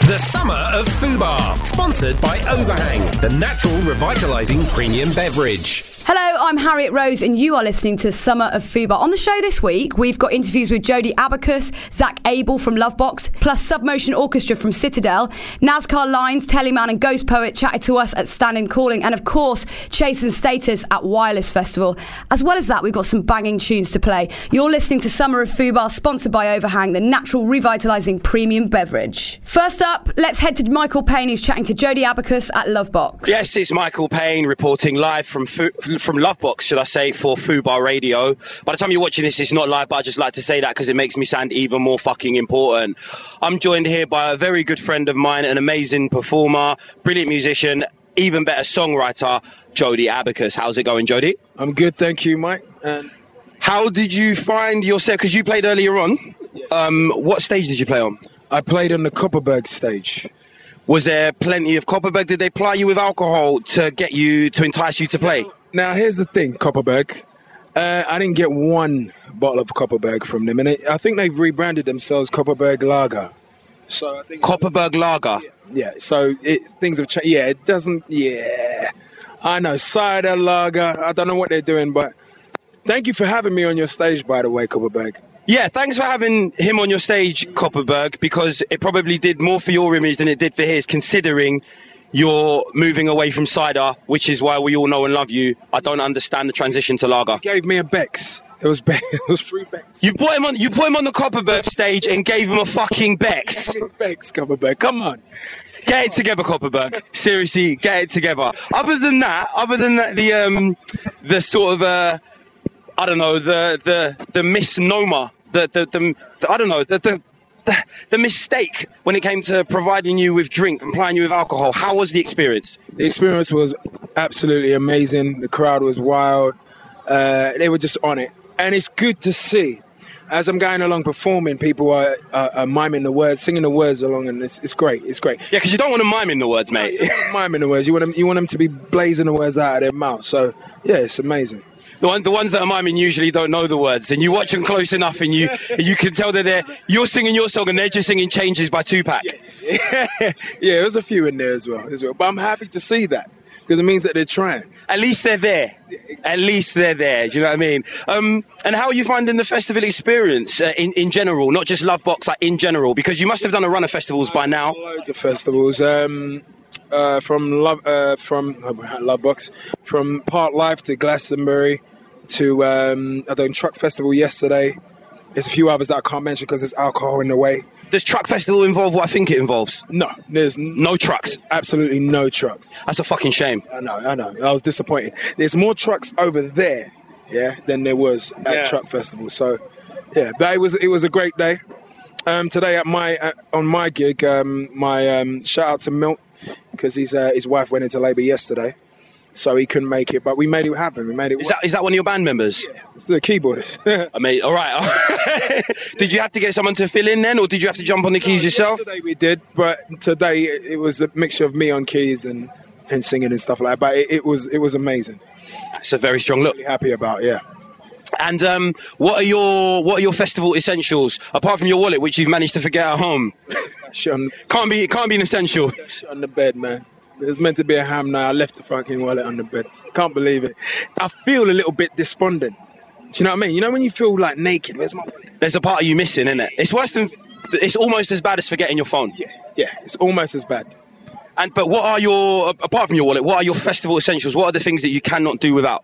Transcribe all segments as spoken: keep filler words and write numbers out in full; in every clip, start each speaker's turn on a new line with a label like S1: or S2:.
S1: The Summer of Fubar, sponsored by Overhang, the natural revitalising premium beverage.
S2: Hello, I'm Harriet Rose and you are listening to Summer of Fubar. On the show this week, we've got interviews with Jody Abacus, Zach Abel from Lovebox, plus Submotion Orchestra from Citadel, NASCAR Lines, Teleman and Ghost Poet chatted to us at Stand-In Calling, and of course, Chase and Status at Wireless Festival. As well as that, we've got some banging tunes to play. You're listening to Summer of Fubar, sponsored by Overhang, the natural revitalising premium beverage. First up, let's head to Michael Payne, who's chatting to Jody Abacus at Lovebox.
S3: Yes, it's Michael Payne reporting live from Fu- from Lovebox, should I say, for Fubar Radio. By the time you're watching this, it's not live, but I just like to say that because it makes me sound even more fucking important. I'm joined here by a very good friend of mine, an amazing performer, brilliant musician, even better songwriter, Jody Abacus. How's it going, Jody?
S4: I'm good, thank you, Mike. And
S3: how did you find yourself? Because you played earlier on.
S4: Yes.
S3: Um, what stage did you play on?
S4: I played on the Copperberg stage.
S3: Was there plenty of Copperberg? Did they ply you with alcohol to get you, to entice you to play?
S4: Now, here's the thing, Copperberg. Uh, I didn't get one bottle of Copperberg from them, and it, I think they've rebranded themselves Copperberg Lager. So I think
S3: Copperberg Lager.
S4: Yeah, yeah, so it, things have changed. Yeah, it doesn't. Yeah, I know cider lager. I don't know what they're doing, but thank you for having me on your stage, by the way, Copperberg.
S3: Yeah, thanks for having him on your stage, Copperberg, because it probably did more for your image than it did for his, considering you're moving away from cider, which is why we all know and love you. I don't understand the transition to lager.
S4: He gave me a Beck's. It was Be- it was free Beck's.
S3: You put him on. You put him on the Copperberg stage and gave him a fucking Beck's.
S4: Beck's, Copperberg. Come on.
S3: Get it together, Copperberg. Seriously, get it together. Other than that, other than that, the um, the sort of uh, I don't know, the the the misnomer, the the, the, the I don't know, the. the The, the mistake when it came to providing you with drink and plying you with alcohol. How was the experience?
S4: The experience was absolutely amazing. The crowd was wild. Uh, they were just on it. And it's good to see. As I'm going along performing, people are, are, are miming the words, singing the words along, and it's, it's great. It's great.
S3: Yeah, because you don't want to mime in the words, mate.
S4: You don't want to mime in the words. You want them, you want them to be blazing the words out of their mouth. So, yeah, it's amazing.
S3: The, one, the ones that are miming usually don't know the words, and you watch them close enough, and you you can tell that they're you're singing your song, and they're just singing Changes by Tupac.
S4: Yeah, yeah, there's a few in there as well, as well. But I'm happy to see that because it means that they're trying.
S3: At least they're there.
S4: Yeah, exactly.
S3: At least they're there. Do you know what I mean? Um, and how are you finding the festival experience uh, in in general, not just Lovebox, like in general? Because you must have done a run of festivals by now.
S4: Loads of festivals. Um, uh, from Love, uh, from uh, Lovebox, from Park Life to Glastonbury. To um, I done Truck Festival yesterday. There's a few others that I can't mention because there's alcohol in the way.
S3: Does Truck Festival involve what I think it involves?
S4: No, there's n-
S3: No trucks.
S4: there's absolutely no trucks.
S3: That's a fucking shame.
S4: I know, I know. I was disappointed. There's more trucks over there, yeah, than there was at
S3: Yeah.
S4: Truck Festival. So, yeah, but it was it was a great day. Um, today at my at, on my gig, um, my um, shout out to Milt because his uh, his wife went into labour yesterday. So he couldn't make it, but we made it happen. We made it.
S3: Is that is that one of your band members?
S4: Yeah, it's the keyboardist.
S3: I mean, all right. Did you have to get someone to fill in then, or did you have to jump on the keys yourself?
S4: Yesterday we did, but today it, it was a mixture of me on keys and, and singing and stuff like that. But it, it was it was amazing.
S3: It's a very strong look.
S4: Really happy about, yeah.
S3: And um, what are your what are your festival essentials apart from your wallet, which you've managed to forget at home?
S4: That shit on,
S3: Can't be can't be an essential.
S4: that shit on the bed, man. It was meant to be a ham night. I left the fucking wallet on the bed. Can't believe it. I feel a little bit despondent. Do you know what I mean? You know when you feel like naked? Where's my wallet?
S3: There's a part of you missing, isn't it? It's worse than. It's almost as bad as forgetting your phone.
S4: Yeah, yeah. It's almost as bad.
S3: And but what are your apart from your wallet? What are your festival essentials? What are the things that you cannot do without?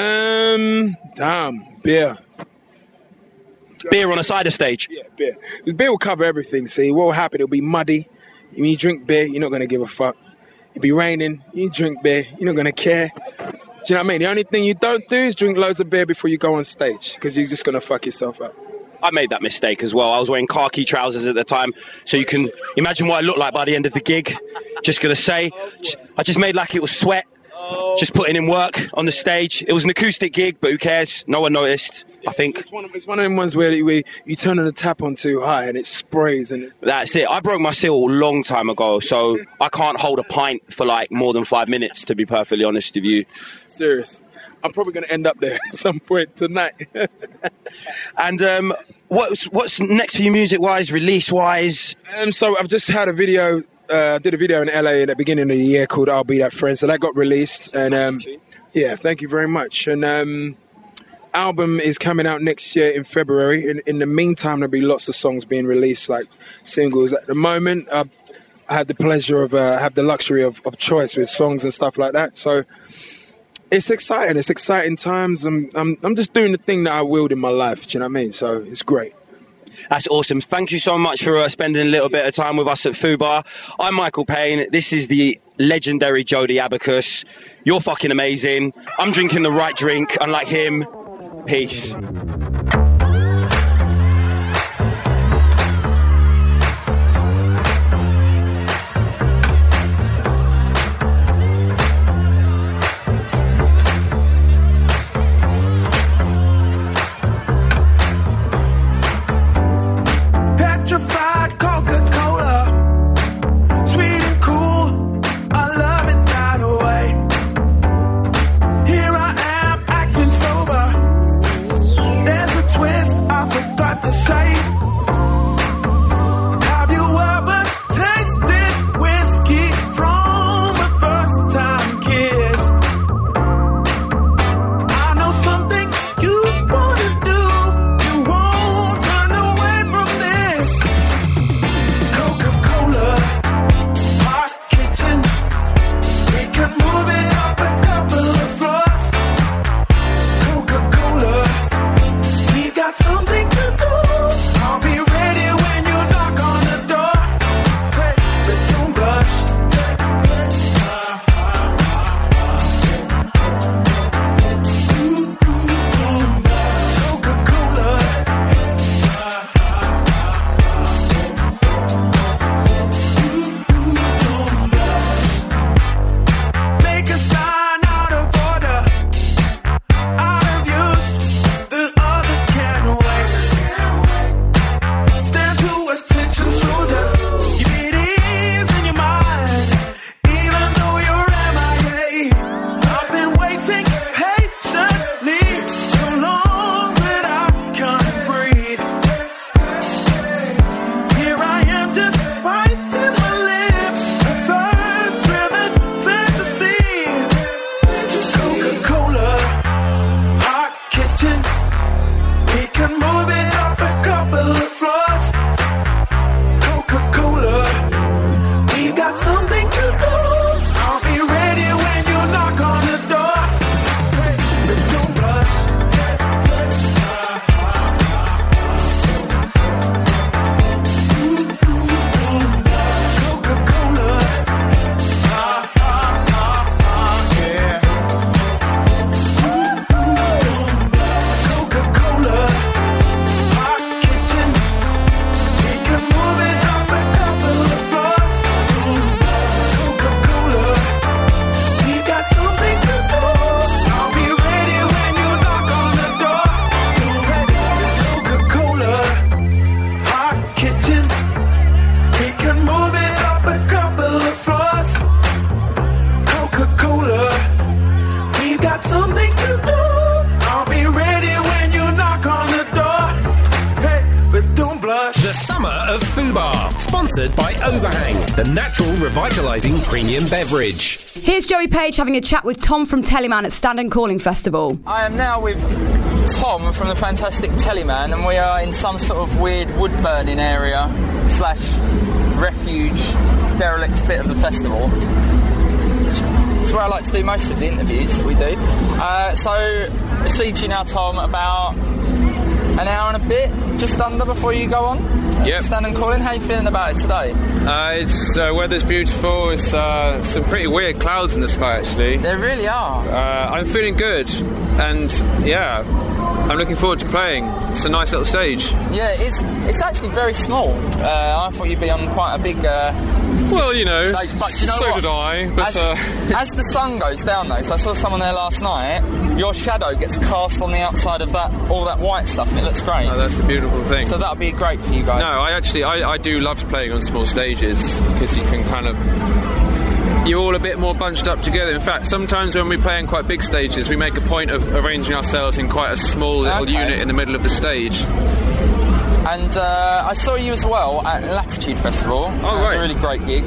S4: Um, damn, beer.
S3: Beer on a cider stage.
S4: Yeah, beer. Because beer will cover everything. See, what will happen? It'll be muddy. When you drink beer, you're not gonna give a fuck. It'll be raining. You drink beer, you're not gonna care. Do you know what I mean? The only thing you don't do is drink loads of beer before you go on stage because you're just gonna fuck yourself up.
S3: I made that mistake as well. I was wearing khaki trousers at the time, so you can imagine what I looked like by the end of the gig. Just gonna say, I just made like it was sweat. Just putting in work on the stage. It was an acoustic gig, but who cares? No one noticed. I think
S4: it's one of, it's one of them ones where you, you turn on the tap on too high and it sprays and it's...
S3: That's it. I broke my seal a long time ago, so I can't hold a pint for like more than five minutes, to be perfectly honest with you.
S4: Serious. I'm probably going to end up there at some point tonight.
S3: And um, what's what's next for you music-wise, release-wise?
S4: Um, so I've just had a video, uh, I did a video in L A at the beginning of the year called I'll Be That Friend, so that got released. And um, yeah, thank you very much. And um, album is coming out next year in February. In, in the meantime, there'll be lots of songs being released, like singles. At the moment, uh, I have the pleasure of, uh, have the luxury of, of choice with songs and stuff like that. So it's exciting. It's exciting times. I'm, I'm, I'm just doing the thing that I willed in my life. Do you know what I mean? So it's great.
S3: That's awesome. Thank you so much for uh, spending a little bit of time with us at Fubar. I'm Michael Payne. This is the legendary Jody Abacus. You're fucking amazing. I'm drinking the right drink, unlike him. Peace.
S1: Sponsored by Overhang, the natural revitalising premium beverage.
S2: Here's Joey Page having a chat with Tom from Teleman at Stand and Calling Festival.
S5: I am now with Tom from the fantastic Teleman, and we are in some sort of weird wood-burning area slash refuge derelict bit of the festival. It's where I like to do most of the interviews that we do. Uh, so, I'll speak to you now, Tom, about an hour and a bit, just under, before you go on.
S6: Yep.
S5: Stand and Calling, how are you feeling about it today?
S6: Uh, it's uh, weather's beautiful. It's uh, some pretty weird clouds in the sky, actually.
S5: There really are.
S6: Uh, I'm feeling good, and yeah, I'm looking forward to playing. It's a nice little stage.
S5: Yeah, it's it's actually very small. Uh, I thought you'd be on quite a big uh,
S6: Well, you know,
S5: stage, but you know
S6: so
S5: what?
S6: did I. But,
S5: as,
S6: uh...
S5: as the sun goes down, though, so I saw someone there last night, your shadow gets cast on the outside of that, all that white stuff, and it looks great.
S6: Oh, that's a beautiful thing.
S5: So that'll be great for you guys.
S6: No, I actually, I, I do love playing on small stages, because you can kind of... You're all a bit more bunched up together. In fact, sometimes when we play in quite big stages, we make a point of arranging ourselves in quite a small little
S5: Okay.
S6: unit in the middle of the stage.
S5: And uh, I saw you as well at Latitude Festival.
S6: Oh,
S5: It was
S6: right.
S5: a really great gig.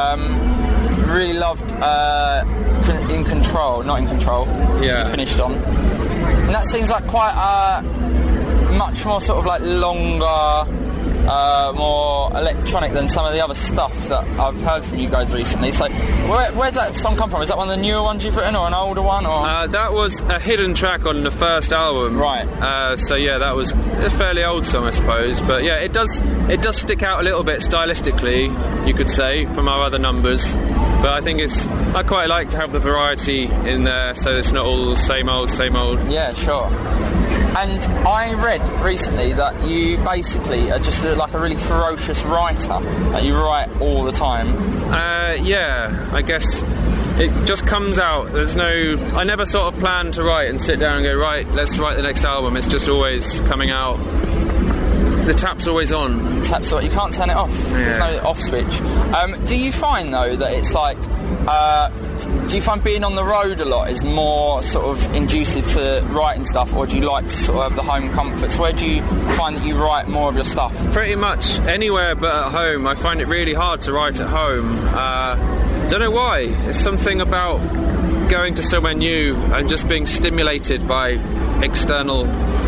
S5: Um, really loved uh, Con- In Control, not In Control.
S6: Yeah.
S5: You finished on. And that seems like quite a much more sort of like longer, uh, more electronic than some of the other stuff that I've heard from you guys recently. So where, where's that song come from? Is that one of the newer ones you've written or an older one? Or
S6: Uh, that was a hidden track on the first album.
S5: Right.
S6: Uh, so yeah, that was a fairly old song, I suppose. But yeah, it does it does stick out a little bit stylistically, you could say, from our other numbers. But I think it's I quite like to have the variety in there, so it's not all same old, same old.
S5: Yeah, sure. And I read recently that you basically are just a, like a really ferocious writer. That you write all the time.
S6: Uh, yeah, I guess it just comes out. There's no... I never sort of plan to write and sit down and go, right, let's write the next album. It's just always coming out. The tap's always on.
S5: Taps, you can't turn it off. There's
S6: Yeah.
S5: no off switch. Um, do you find though that it's like? Uh, do you find being on the road a lot is more sort of inducive to writing stuff, or do you like to sort of have the home comforts? Where do you find that you write more of your stuff?
S6: Pretty much anywhere but at home. I find it really hard to write at home. Uh, don't know why. It's something about going to somewhere new and just being stimulated by external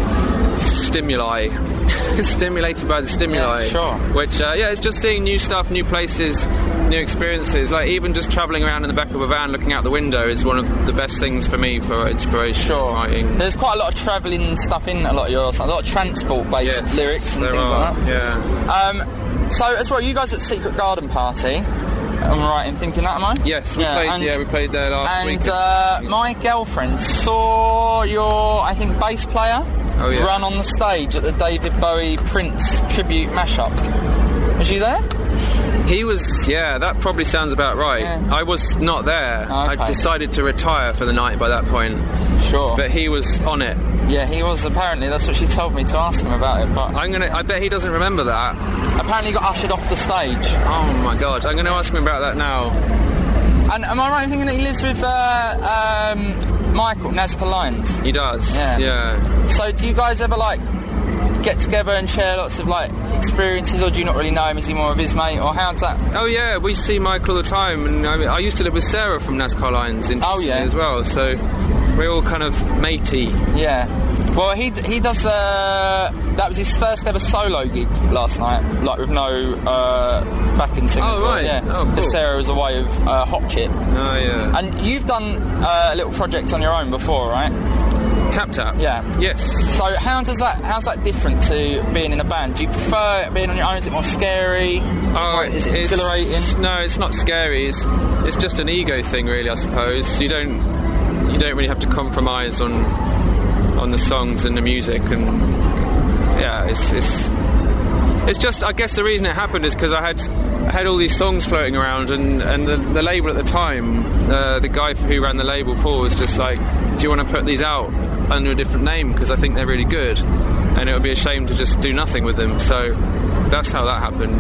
S6: stimuli. Stimulated by the stimuli.
S5: Yeah, sure.
S6: Which, uh, yeah, it's just seeing new stuff, new places, new experiences. Like, even just travelling around in the back of a van looking out the window is one of the best things for me for inspiration.
S5: Sure.
S6: Writing.
S5: There's quite a lot of travelling stuff in a lot of yours, a lot of transport-based
S6: Yes,
S5: lyrics and
S6: there
S5: things
S6: are,
S5: like that.
S6: yeah.
S5: Um, so as well, you guys were at Secret Garden Party. Am I right in thinking that, am I?
S6: Yes, we
S5: Yeah,
S6: played.
S5: and-
S6: Yeah, we played there last week.
S5: And uh, my girlfriend saw your, I think, bass player
S6: Oh, yeah.
S5: run on the stage at the David Bowie Prince tribute mashup. Was you there?
S6: He was, yeah, that probably sounds about right.
S5: Yeah.
S6: I was not there.
S5: Okay.
S6: I decided to retire for the night by that point.
S5: Sure.
S6: But he was on it.
S5: Yeah, he was apparently. That's what she told me to ask him about it. But
S6: I'm gonna. I bet he doesn't remember that.
S5: apparently, he got ushered off the stage.
S6: Oh my god! I'm gonna ask him about that now.
S5: And am I right in thinking that he lives with uh, um, Michael Nazca Lyons?
S6: He does.
S5: Yeah.
S6: Yeah.
S5: So, do you guys ever like get together and share lots of like experiences, or do you not really know him? Is he more of his mate, or how's that?
S6: Oh yeah, we see Michael all the time, and I, mean, I used to live with Sarah from NASCAR Lines, interestingly,
S5: Oh, yeah.
S6: as well. So we're all kind of matey.
S5: Yeah. Well, he he does. Uh, that was his first ever solo gig last night, like with no uh, backing singers.
S6: Oh, right.
S5: Yeah.
S6: Oh, cool.
S5: Because Sarah was away with uh, Hot Chip.
S6: Oh yeah.
S5: And you've done uh, a little project on your own before, right?
S6: Tap Tap.
S5: Yeah.
S6: Yes.
S5: So how does that? How's that different to being in a band? Do you prefer being on your own? Is it more scary?
S6: Oh,
S5: Or is it
S6: it's-
S5: exhilarating?
S6: No, it's not scary. It's it's just an ego thing, really. I suppose you don't you don't really have to compromise on on the songs and the music, and yeah, it's it's it's just. I guess the reason it happened is because I had I had all these songs floating around, and and the, the label at the time, uh, the guy who ran the label, Paul, was just like, "Do you want to put these out under a different name? Because I think they're really good, and it would be a shame to just do nothing with them." So that's how that happened.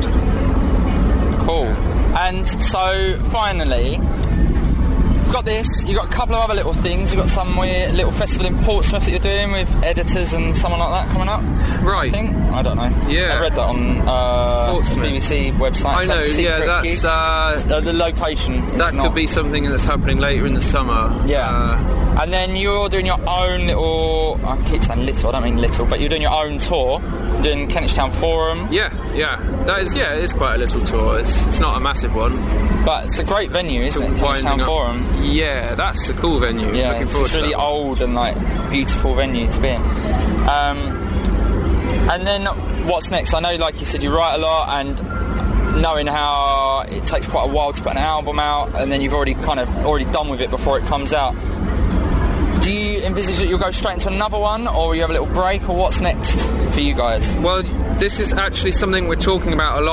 S5: Cool. And so finally, you've got this. You've got a couple of other little things. You've got some weird little festival in Portsmouth that you're doing with editors and someone like that coming up.
S6: Right.
S5: I think. I don't know.
S6: Yeah.
S5: I read that on uh, the
S6: Portsmouth.
S5: B B C website.
S6: I
S5: It's
S6: know.
S5: like a
S6: Yeah,
S5: secret
S6: that's
S5: gig.
S6: uh,
S5: Uh, the location. is
S6: that
S5: not.
S6: could be something that's happening later in the summer.
S5: Yeah.
S6: Uh,
S5: And then you're doing your own little. I keep saying little. I don't mean little, but you're doing your own tour. You're doing Kentish Town Forum.
S6: Yeah, yeah, that is yeah, it is quite a little tour. It's, it's not a massive one.
S5: But it's a great venue, isn't it? Kentish
S6: Winding
S5: Town
S6: up-
S5: Forum.
S6: Yeah, that's a cool venue.
S5: Yeah,
S6: Looking
S5: it's
S6: forward
S5: this
S6: to
S5: really
S6: that.
S5: old and like beautiful venue to be in. Um, and then what's next? I know, like you said, you write a lot, and knowing how it takes quite a while to put an album out, and then you've already kind of already done with it before it comes out. Do you envisage that you'll go straight into another one, or will you have a little break, or what's next for you guys?
S6: Well, this is actually something we're talking about a lot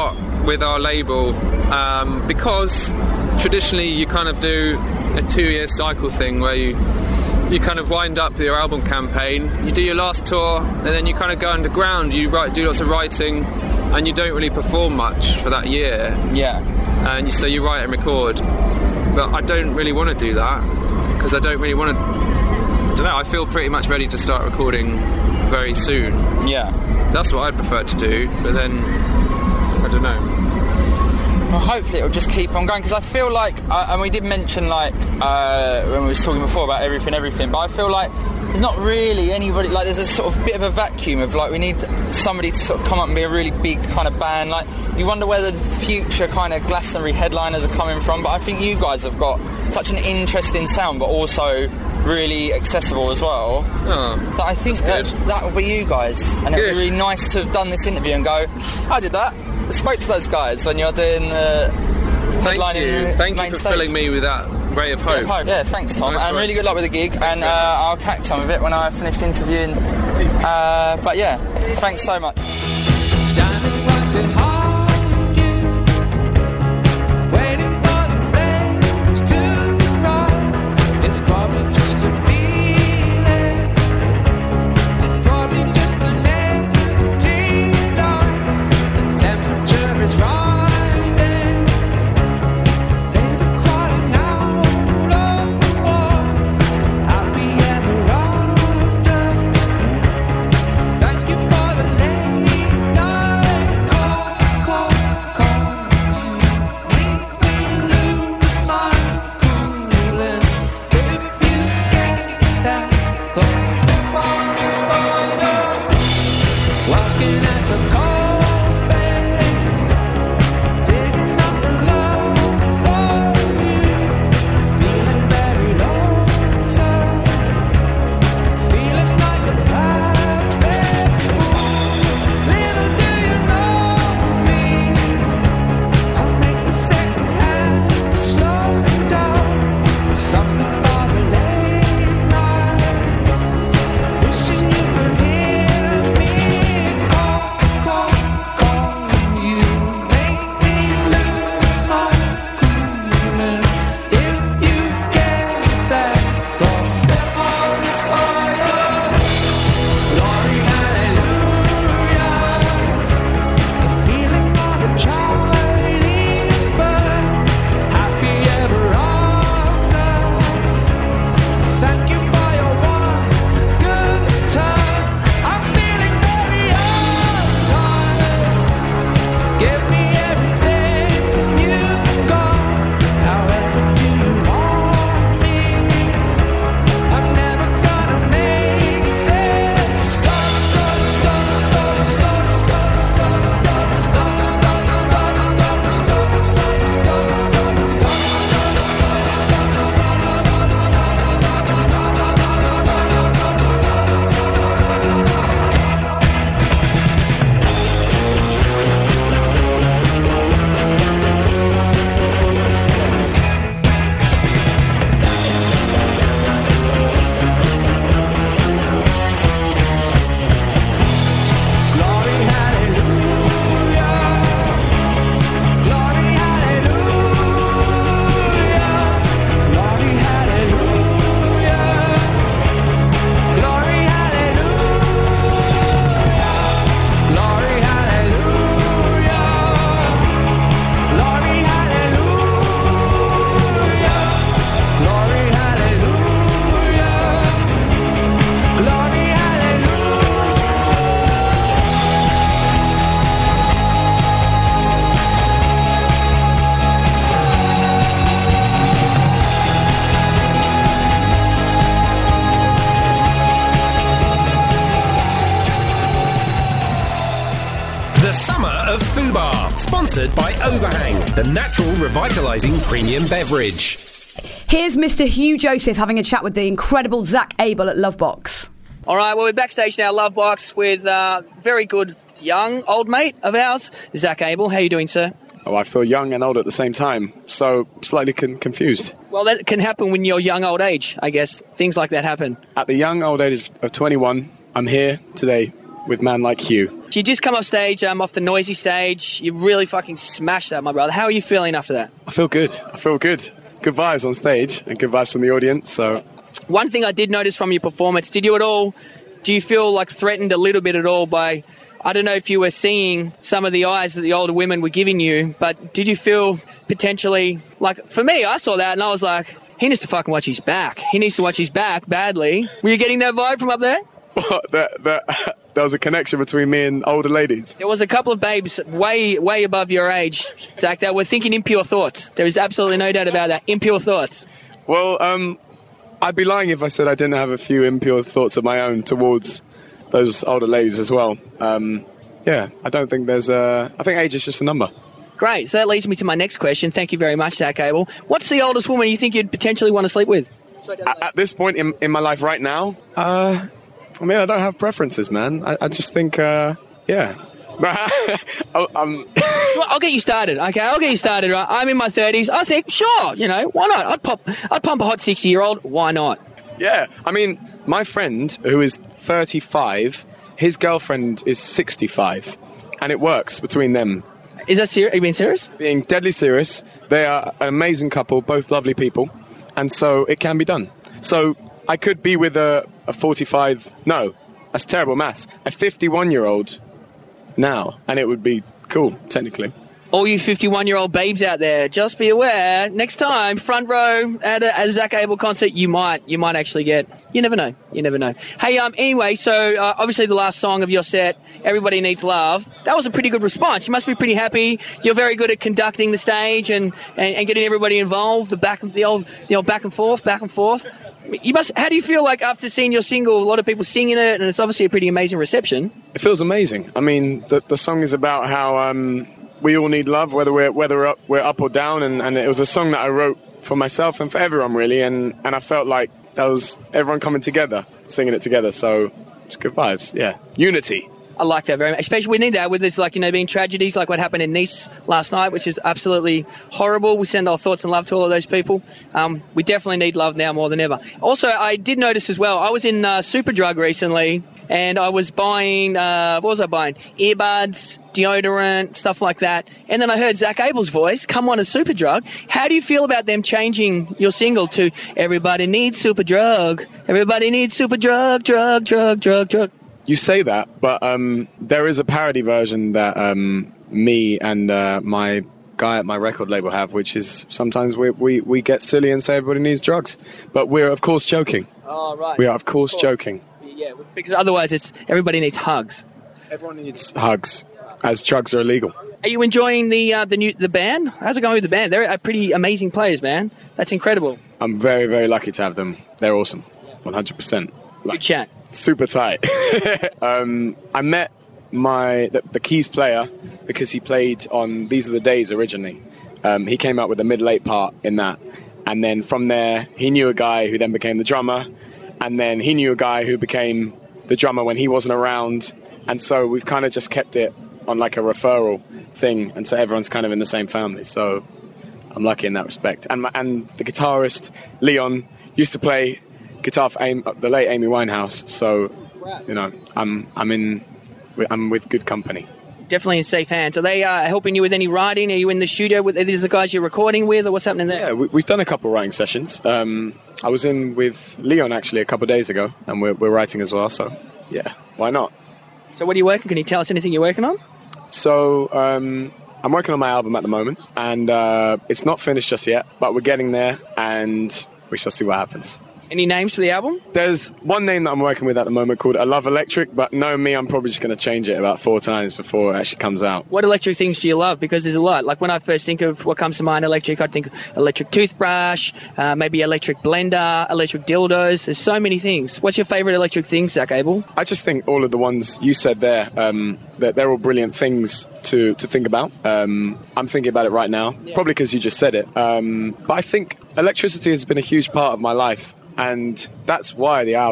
S6: with our label um, because traditionally you kind of do a two-year cycle thing where you you kind of wind up your album campaign, you do your last tour, and then you kind of go underground. You write, do lots of writing, and you don't really perform much for that year.
S5: Yeah.
S6: And you, so you write and record, but I don't really want to do that because I don't really want to. I don't know. I feel pretty much ready to start recording very soon.
S5: Yeah.
S6: That's what I'd prefer to do, but then I don't know.
S5: Well, hopefully it'll just keep on going, because I feel like, uh, and we did mention like uh, when we was talking before about everything, everything, but I feel like there's not really anybody, like there's a sort of bit of a vacuum of like we need somebody to sort of come up and be a really big kind of band. Like you wonder where the future kind of Glastonbury headliners are coming from, but I think you guys have got such an interesting sound, but also really accessible as well.
S6: Oh,
S5: that I think that, that will be you guys, and it'd be really nice to have done this interview and go, I did that. I spoke to those guys when you're doing the
S6: Thank
S5: headlining.
S6: you. Thank you for
S5: stage.
S6: filling me with that ray of hope.
S5: Ray of hope. Yeah, thanks, Tom,
S6: Nice
S5: and
S6: work.
S5: really good luck with the gig. And uh, I'll catch some of it when I finished interviewing. Uh, but yeah, thanks so much.
S7: Standing right behind you, waiting for the flames to rise. It's probably just a feeling. It's probably just an empty line. The temperature is rising. Things are crying out of the walls. Happy ever after. Thank you for the late night call, call, call. You make me lose my cool, and if you get that thought, step on the spider, walking at the cold face, digging up the love for you, feeling very lonesome, feeling like a perfect fool. Little do you know me, I'll make the second hand slow down. Something for the late night, wishing you could hear me call, call, call. You make me lose my cool, and if you get that thought, step on the spider. Glory, hallelujah. The feeling of a Chinese bird, happy ever after. Thank you for your one good turn. I'm feeling very uptight. Give me everything you've got. However do you want me? I'm never gonna make this stop, stop, stop, stop, stop, stop, stop, stop, stop, stop, stop, stop, stop, stop, stop, stop. Glory, hallelujah. Glory, hallelujah. Glory, hallelujah. Glory, hallelujah. Glory, hallelujah. Glory, hallelujah. Glory, hallelujah. Glory,
S1: The Summer of Fubar, sponsored by Overhang, the natural revitalising premium beverage.
S2: Here's Mister Hugh Joseph having a chat with the incredible Zach Abel at Lovebox.
S8: All right, well, we're backstage now, Lovebox, with a very good young old mate of ours, Zach Abel. How are you doing, sir?
S9: Oh, I feel young and old at the same time, so slightly con- confused.
S8: Well, that can happen when you're young old age, I guess. Things like that happen.
S9: At the young old age of twenty-one, I'm here today with man like Hugh.
S8: So you just come off stage, um, off the Noisy stage. You really fucking smashed that, my brother. How are you feeling after that?
S9: I feel good. I feel good. Good vibes on stage and good vibes from the audience. So,
S8: one thing I did notice from your performance, did you at all, do you feel like threatened a little bit at all by, I don't know if you were seeing some of the eyes that the older women were giving you, but did you feel potentially, like, for me, I saw that and I was like, he needs to fucking watch his back. He needs to watch his back badly. Were you getting that vibe from up there?
S9: what, that, that, there was a connection between me and older ladies.
S8: There was a couple of babes way, way above your age, Zach, that were thinking impure thoughts. There is absolutely no doubt about that. Impure thoughts.
S9: Well, um, I'd be lying if I said I didn't have a few impure thoughts of my own towards those older ladies as well. Um, yeah, I don't think there's a... I think age is just a number.
S8: Great. So that leads me to my next question. Thank you very much, Zach Abel. What's the oldest woman you think you'd potentially want to sleep with?
S9: At, at this point in, in my life right now, uh, I mean, I don't have preferences, man. I, I just think, uh, yeah. oh, um.
S8: I'll get you started, okay? I'll get you started, right? I'm in my thirties. I think, sure, you know, why not? I'd pop, I'd pump a hot sixty-year-old. Why not?
S9: Yeah. I mean, my friend, who is thirty-five, his girlfriend is sixty-five, and it works between them.
S8: Is that serious? Are you being serious?
S9: Being deadly serious. They are an amazing couple, both lovely people, and so it can be done. So I could be with a, a forty-five, no, that's terrible maths, a fifty-one-year-old now, and it would be cool, technically.
S8: All you fifty-one-year-old babes out there, just be aware, next time, front row at a, at a Zach Abel concert, you might you might actually get, you never know, you never know. Hey, um, anyway, so uh, obviously the last song of your set, Everybody Needs Love, that was a pretty good response. You must be pretty happy. You're very good at conducting the stage and, and, and getting everybody involved, the back the old the old back and forth, back and forth. You must. How do you feel like after seeing your single, a lot of people singing it, and it's obviously a pretty amazing reception?
S9: It feels amazing. I mean, the the song is about how um, we all need love, whether we're whether we're up, we're up or down, and, and it was a song that I wrote for myself and for everyone, really, and, and I felt like that was everyone coming together, singing it together, so it's good vibes, yeah. Unity.
S8: I like that very much. Especially we need that with this, like, you know, being tragedies like what happened in Nice last night, which is absolutely horrible. We send our thoughts and love to all of those people. Um, we definitely need love now more than ever. Also, I did notice as well, I was in uh, Superdrug recently, and I was buying, uh, what was I buying? Earbuds, deodorant, stuff like that. And then I heard Zach Abel's voice come on as Superdrug. How do you feel about them changing your single to Everybody Needs Superdrug? Everybody needs Superdrug, drug, drug, drug, drug.
S9: You say that, but um, there is a parody version that um, me and uh, my guy at my record label have, which is sometimes we, we, we get silly and say everybody needs drugs. But we're, of course, joking.
S8: Oh, right.
S9: We are, of course,
S8: of course.
S9: joking.
S8: Yeah, because otherwise it's everybody needs hugs.
S9: Everyone needs hugs, as drugs are illegal.
S8: Are you enjoying the uh, the new the band? How's it going with the band? They're pretty amazing players, man. That's incredible.
S9: I'm very, very lucky to have them. They're awesome. one hundred percent.
S8: Good chat.
S9: Super tight. um, I met my the, the keys player because he played on These Are the Days originally. Um, he came out with a mid-late part in that. And then from there, he knew a guy who then became the drummer. And then he knew a guy who became the drummer when he wasn't around. And so we've kind of just kept it on like a referral thing. And so everyone's kind of in the same family. So I'm lucky in that respect. And, my, and the guitarist, Leon, used to play guitar for Amy, the late Amy Winehouse, so you know I'm I'm in I'm with good company.
S8: Definitely in safe hands. Are they uh, helping you with any writing? Are you in the studio with? Are these the guys you're recording with, or what's happening there?
S9: Yeah, we, we've done a couple writing sessions. Um, I was in with Leon actually a couple of days ago, and we're we're writing as well. So yeah, why not?
S8: So what are you working? Can you tell us anything you're working on?
S9: So um, I'm working on my album at the moment, and uh, it's not finished just yet, but we're getting there, and we shall see what happens.
S8: Any names for the album?
S9: There's one name that I'm working with at the moment called I Love Electric, but knowing me, I'm probably just going to change it about four times before it actually comes out.
S8: What electric things do you love? Because there's a lot. Like when I first think of what comes to mind electric, I think electric toothbrush, uh, maybe electric blender, electric dildos. There's so many things. What's your favourite electric thing, Zach Abel?
S9: I just think all of the ones you said there, um, that they're all brilliant things to, to think about. Um, I'm thinking about it right now, yeah. Probably because you just said it. Um, but I think electricity has been a huge part of my life. And that's why the album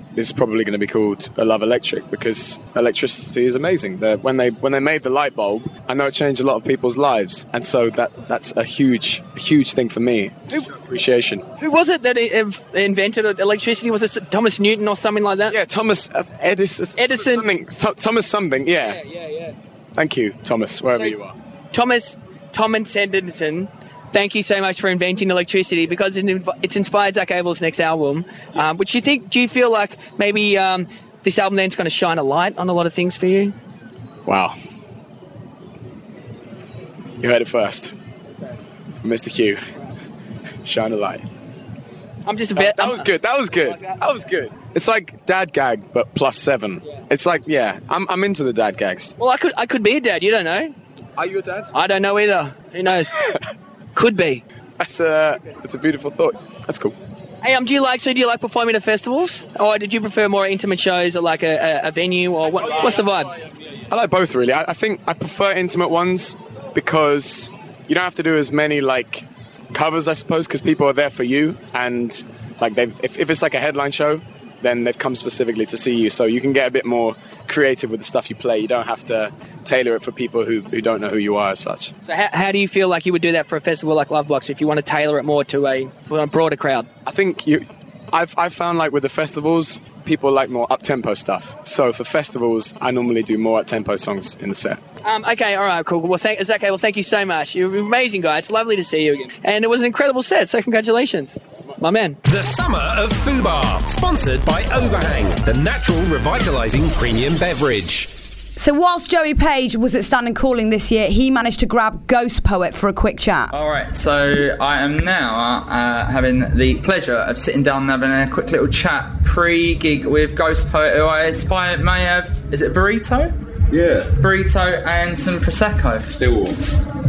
S9: it's probably going to be called A Love Electric, because electricity is amazing. The, when they when they made the light bulb, I know it changed a lot of people's lives, and so that that's a huge huge thing for me.
S8: Who,
S9: appreciation.
S8: Who was it that invented electricity? Was it Thomas Newton or something like that?
S9: Yeah, Thomas uh, Edison.
S8: Edison.
S9: Something, Thomas something. Yeah.
S8: Yeah, yeah, yeah.
S9: Thank you, Thomas, wherever
S8: So,
S9: you are.
S8: Thomas Thomas Edison. Thank you so much for inventing electricity, because it inv- it's inspired Zach Abel's next album. Um, which you think? Do you feel like maybe um, this album then's going to shine a light on a lot of things for you?
S9: Wow. You heard it first, Mister Q. Shine a light.
S8: I'm just a
S9: That,
S8: vet.
S9: that
S8: I'm-
S9: was good. That was good.
S8: Like that?
S9: That was good. It's like dad gag, but plus seven. It's like, yeah, I'm I'm into the dad gags.
S8: Well, I could I could be a dad. You don't know.
S9: Are you a dad?
S8: I don't know either. Who knows? Could be.
S9: That's a that's a beautiful thought. That's cool.
S8: Hey, um, do you like so? Do you like performing at festivals, or did you prefer more intimate shows at like a, a, a venue, or what, what's the vibe?
S9: I like both, really. I, I think I prefer intimate ones because you don't have to do as many like covers, I suppose, because people are there for you, and like they've if, if it's like a headline show, then they've come specifically to see you, so you can get a bit more creative with the stuff you play. You don't have to tailor it for people who, who don't know who you are as such.
S8: So how, how do you feel like you would do that for a festival like Lovebox if you want to tailor it more to a, a broader crowd?
S9: I think you, I've I've found like with the festivals, people like more up-tempo stuff. So for festivals, I normally do more up-tempo songs in the set.
S8: Um, okay, all right, cool. Well, thank, Zach, well, thank you so much. You're an amazing guy. It's lovely to see you again. And it was an incredible set, so congratulations. My man.
S1: The Summer of Fubar, sponsored by Overhang, the natural revitalising premium beverage.
S2: So whilst Joey Page was at Stand and Calling this year, he managed to grab Ghost Poet for a quick chat.
S10: All right, so I am now uh, having the pleasure of sitting down and having a quick little chat pre-gig with Ghost Poet, who I spy may have, is it burrito?
S11: Yeah.
S10: Burrito and some Prosecco.
S11: Still warm.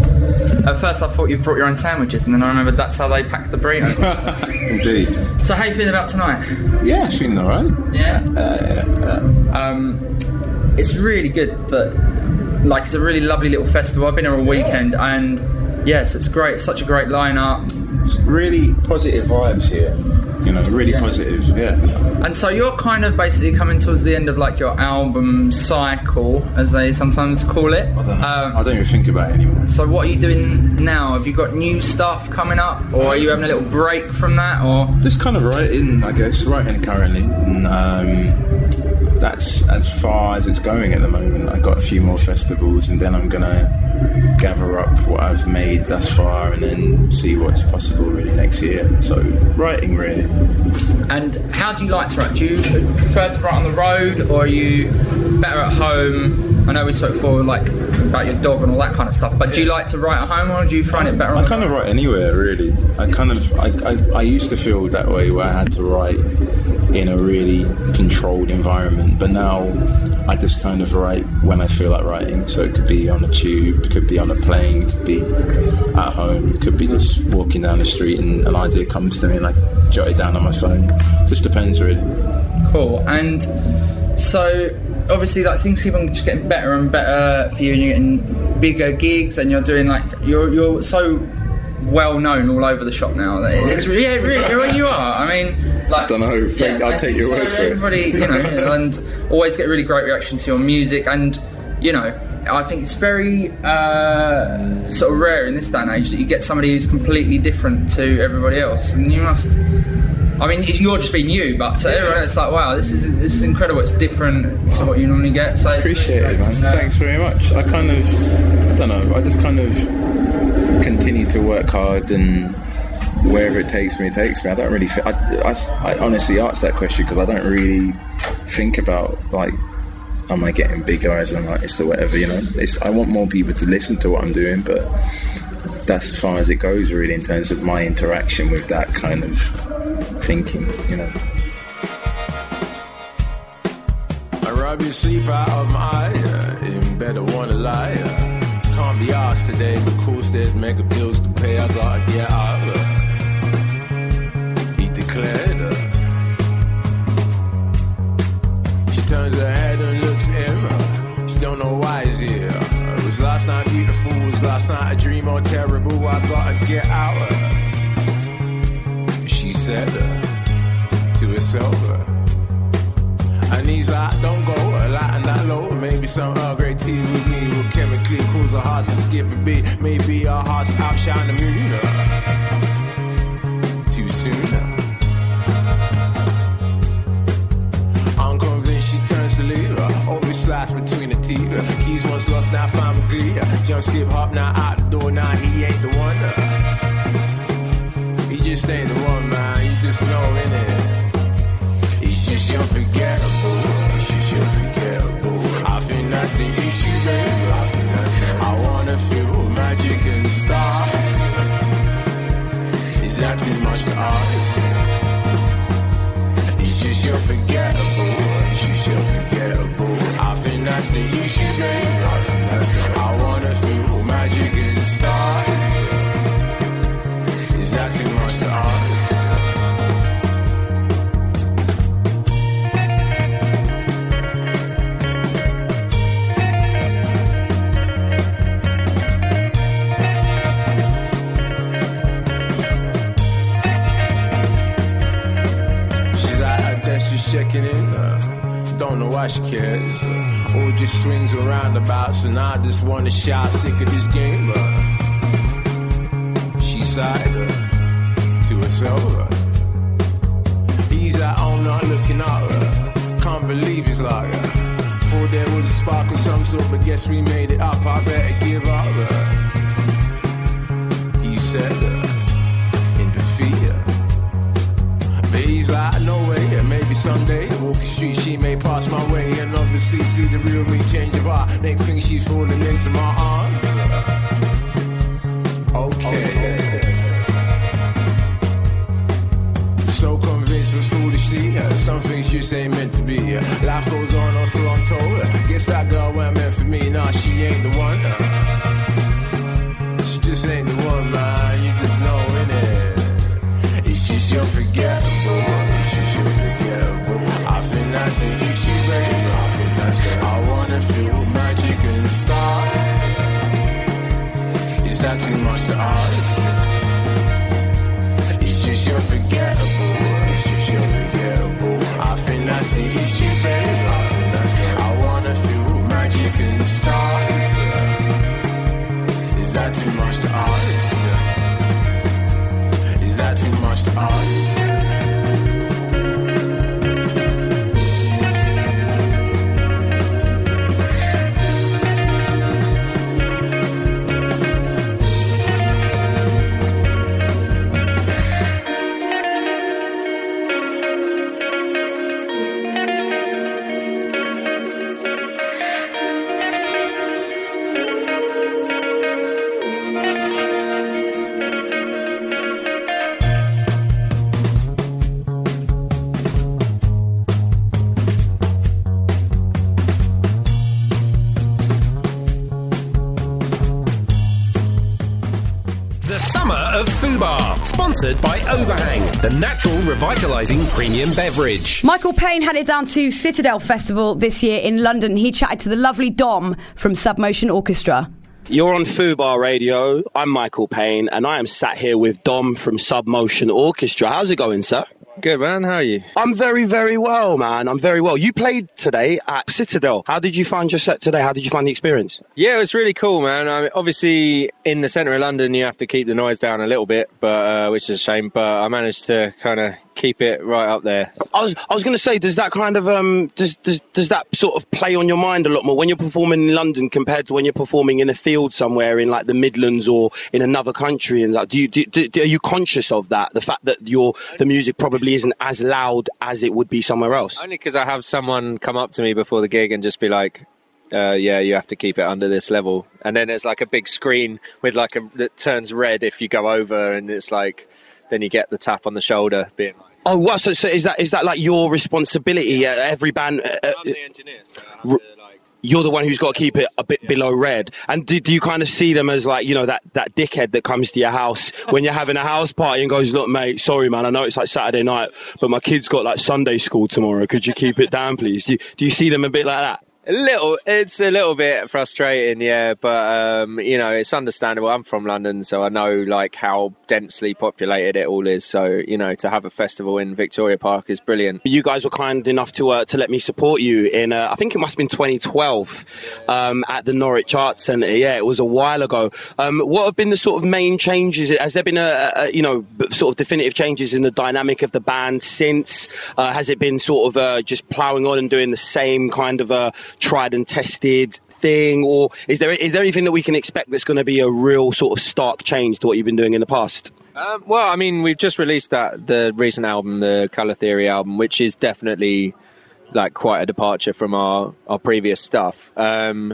S10: At first I thought you brought your own sandwiches, and then I remembered that's how they packed the burritos.
S11: Indeed.
S10: So how you feeling about tonight?
S11: Yeah, feeling alright.
S10: Yeah?
S11: Uh, yeah, yeah.
S10: Um, it's really good, but like it's a really lovely little festival. I've been here all weekend, and yes, it's great. It's such a great lineup.
S11: It's really positive vibes here. You know, really
S10: Yeah.
S11: positive, yeah.
S10: And so you're kind of basically coming towards the end of like your album cycle, as they sometimes call it.
S11: I don't know.
S10: Um,
S11: I don't even think about it anymore.
S10: So what are you doing now? Have you got new stuff coming up, or are you having a little break from that, or
S11: Just kind of writing, I guess, writing currently. And, um, that's as far as it's going at the moment. I got a few more festivals, and then I'm gonna gather up what I've made thus far, and then see what's possible really next year. So writing, really.
S10: And how do you like to write? Do you prefer to write on the road, or are you better at home? I know we spoke before, like about your dog and all that kind of stuff. But do you like to write at home, or do you find it better? On
S11: I kind of write anywhere, really. I kind of, I, I, I used to feel that way, where I had to write in a really controlled environment, but now I just kind of write when I feel like writing. So it could be on a tube, it could be on a plane, it could be at home, it could be just walking down the street and an idea comes to me and I jot it down on my phone. Just depends, really.
S10: Cool. And so obviously, like things keep on just getting better and better for you, and you're getting bigger gigs, and you're doing like you're you're so well known all over the shop now. It's yeah, really, you are. I mean, like
S11: Don't know. Think, I'll take your word
S10: so
S11: for it.
S10: everybody, you know, and always get really great reaction to your music, and you know, I think it's very uh, sort of rare in this day and age that you get somebody who's completely different to everybody else, and you must. I mean, you're just being you, but to everyone it's like, wow, this is this is incredible. It's different to what you normally get. So it's
S11: Appreciate
S10: really
S11: it, man.
S10: great. Uh,
S11: Thanks very much. I kind of, I don't know, I just kind of continue to work hard, and wherever it takes me, it takes me. I don't really, fi- I, I, I honestly asked that question because I don't really think about, like, am I getting bigger as an artist or whatever, you know? It's, I want more people to listen to what I'm doing, but that's as far as it goes, really, in terms of my interaction with that kind of thinking, you know.
S12: I rub your sleep out of my eye, in bed I wanna lie. Can't be asked today, but course there's mega bills to pay, I gotta get out. He declared. uh, She turns her head and looks at him, uh, she don't know why he's here. Uh, It was last night beautiful, was last night a dream or terrible, I gotta get out. uh, She said uh, to herself, uh, shine the moon. Uh, too soon. Uh. I'm convinced she turns to leader. Always slice between the teeth. Uh, keys once lost, now found with glee. Uh, jump, skip, hop, now out the door. Now he ain't the one. Uh, he just ain't the one, man. You just know, innit? He's just unforgettable. He's just unforgettable. I think that's the issue, baby. I think that's the I wanna feel magic and start. Is that too much to ask? It's just unforgettable. It's just unforgettable. I think that's the issue, baby. I think that's the I wanna feel magic and start. Is that too much to ask? Checking in, uh, don't know why she cares. Uh, or just swings and roundabouts, and I just wanna shout, sick of this game. Uh, she sighed uh, to herself. Uh, he's at home not looking up. Uh, can't believe he's like. Uh, thought there was a spark of some sort, but guess we made it up. I better give up. Uh, he said uh, in defeat. Uh, He's like, no way, maybe someday walk the street, she may pass my way, and obviously see the real me change of heart. Next thing she's falling into my arms. Okay. So convinced was foolishly, uh, some things just ain't meant to be. Uh, life goes on, or so I'm told. Uh, guess that girl weren't meant for me, nah, she ain't the one. Uh, she just ain't the one, man, you just know, innit? It's just unforgettable. It's just unforgettable. I think that's the issue, baby. I think that's the I wanna feel magic and start. Is that too much to ask? It's just unforgettable. It's just unforgettable. I think that's the issue, baby. I think that's the I wanna feel magic and start. Is that too much to ask? Is that too much to ask?
S1: Sponsored by Overhang, the natural revitalising premium beverage.
S2: Michael Payne had it down to Citadel Festival this year in London. He chatted to the lovely Dom from Submotion Orchestra.
S3: You're on Fubar Radio. I'm Michael Payne, and I am sat here with Dom from Submotion Orchestra. How's it going, sir?
S6: Good, man. How are you?
S3: I'm very, very well, man. I'm very well. You played today at Citadel. How did you find your set today? How did you find the experience?
S6: Yeah, it was really cool, man. I mean, obviously, in the centre of London, you have to keep the noise down a little bit, but uh, which is a shame. But I managed to kind of keep it right up there.
S3: I was I was going to say, does that kind of um does, does does that sort of play on your mind a lot more when you're performing in London compared to when you're performing in a field somewhere in like the Midlands or in another country? And like, do you do, do, are you conscious of that? The fact that your the music probably isn't as loud as it would be somewhere else.
S6: Only because I have someone come up to me before the gig and just be like, Uh, yeah, you have to keep it under this level. And then there's like a big screen with like a that turns red if you go over, and it's like then you get the tap on the shoulder being like,
S3: oh, what? So, so is that is that like your responsibility? Uh, every band. Uh,
S6: I'm the engineer, so I have
S3: r-
S6: to, like,
S3: you're the one who's got to keep it a bit below red. And do, do you kind of see them as like, you know, that, that dickhead that comes to your house when you're having a house party and goes, look, mate, sorry, man, I know it's like Saturday night, but my kid's got like Sunday school tomorrow. Could you keep it down, please? Do you, do you see them a bit like that?
S13: A little, it's a little bit frustrating, yeah, but um, you know, it's understandable. I'm from London, so I know like how densely populated it all is. So you know, to have a festival in Victoria Park is brilliant.
S3: You guys were kind enough to uh, to let me support you in, uh, I think it must have been twenty twelve, um, at the Norwich Arts Centre. Yeah, it was a while ago. Um, what have been the sort of main changes? Has there been a, a you know sort of definitive changes in the dynamic of the band since? Uh, has it been sort of uh, just ploughing on and doing the same kind of uh, tried and tested thing, or is there is there anything that we can expect that's going to be a real sort of stark change to what you've been doing in the past?
S13: Um, well, I mean, we've just released that the recent album, the Colour Theory album, which is definitely like quite a departure from our our previous stuff. Um,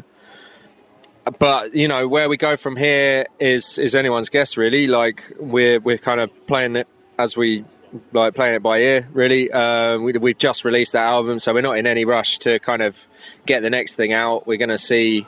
S13: but you know, where we go from here is is anyone's guess, really. Like we're we're kind of playing it as we. Like playing it by ear, really. Uh, we, we've just released that album, so we're not in any rush to kind of get the next thing out. We're going to see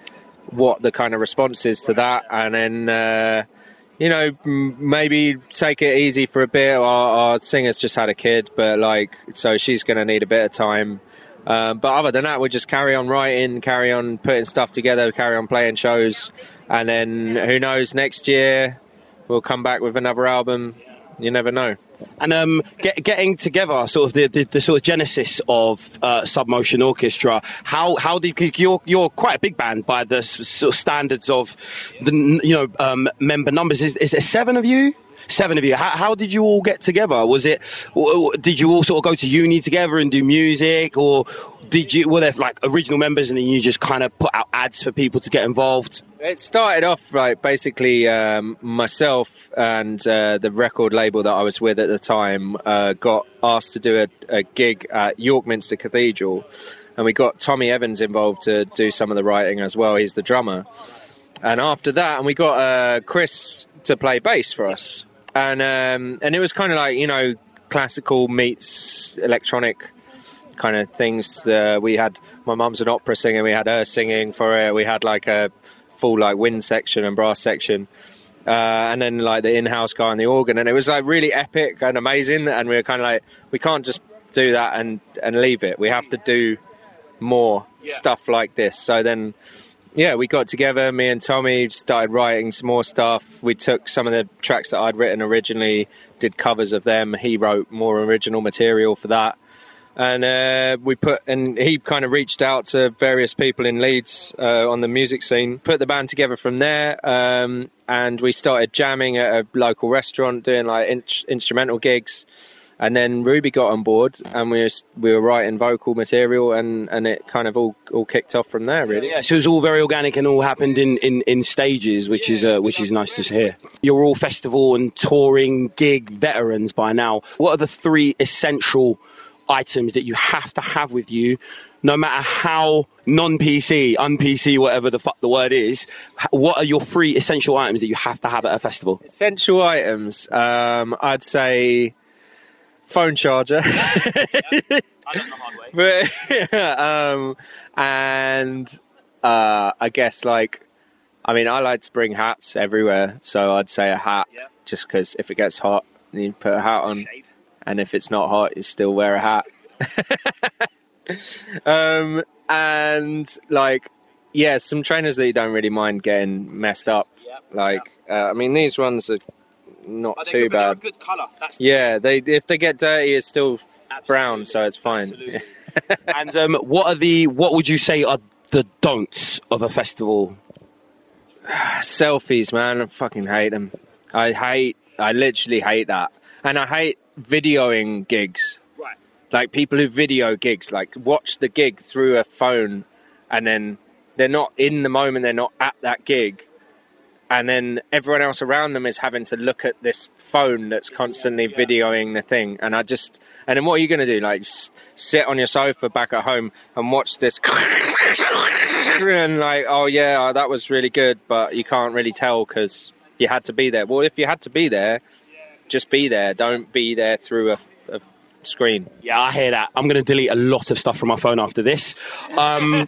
S13: what the kind of response is to that, and then uh, you know m- maybe take it easy for a bit. Our, our singer's just had a kid, but like so she's going to need a bit of time. Um, but other than that, we just carry on writing, carry on putting stuff together, carry on playing shows, and then who knows, next year we'll come back with another album. You never know.
S3: And um, get, getting together, sort of the, the, the sort of genesis of uh, Submotion Orchestra. How how did cause you're you're quite a big band by the sort of standards of the you know um, member numbers? Is is there seven of you? Seven of you. How, how did you all get together? Was it? Did you all sort of go to uni together and do music, or did you? Were there like original members and then you just kind of put out ads for people to get involved?
S13: It started off like basically um, myself and uh, the record label that I was with at the time uh, got asked to do a, a gig at York Minster Cathedral, and we got Tommy Evans involved to do some of the writing as well. He's the drummer, and after that, and we got uh, Chris to play bass for us. And um, and it was kind of like, you know, classical meets electronic kind of things. Uh, we had, my mum's an opera singer, we had her singing for it. We had like a full like wind section and brass section. Uh, and then like the in-house guy on the organ. And it was like really epic and amazing. And we were kind of like, we can't just do that and, and leave it. We have to do more yeah. stuff like this. So then... yeah, we got together, me and Tommy started writing some more stuff. We took some of the tracks that I'd written originally, did covers of them. He wrote more original material for that. And uh, we put, and he kind of reached out to various people in Leeds uh, on the music scene, put the band together from there. Um, and we started jamming at a local restaurant, doing like in- instrumental gigs. And then Ruby got on board, and we were, we were writing vocal material, and, and it kind of all, all kicked off from there, really.
S3: Yeah, so it was all very organic and all happened in, in, in stages, which is uh, which is nice to hear. You're all festival and touring gig veterans by now. What are the three essential items that you have to have with you, no matter how non-P C, un-P C, whatever the fuck the word is? What are your three essential items that you have to have at a festival?
S13: Essential items, um, I'd say... phone charger. Yeah, I learned the hard way. But, um, and uh, I guess like, I mean, I like to bring hats everywhere, so I'd say a hat, yeah. just because if it gets hot, you put a hat on, Shade. And if it's not hot, you still wear a hat. um, and like, yeah, some trainers that you don't really mind getting messed up. Yeah. Like, uh, I mean, these ones are not oh, too good, bad. Good colour. That's yeah, they if they get dirty, it's still Absolutely. brown, so it's fine.
S3: And um, what are the what would you say are the don'ts of a festival?
S13: Selfies, man. I fucking hate them. I hate. I literally hate that, and I hate videoing gigs. Right. Like people who video gigs, like watch the gig through a phone, and then they're not in the moment. They're not at that gig. And then everyone else around them is having to look at this phone that's constantly videoing the thing. And I just... And then what are you going to do? Like, s- sit on your sofa back at home and watch this... and like, oh, yeah, that was really good, but you can't really tell because you had to be there. Well, if you had to be there, just be there. Don't be there through a, a screen.
S3: Yeah, I hear that. I'm going to delete a lot of stuff from my phone after this. Um...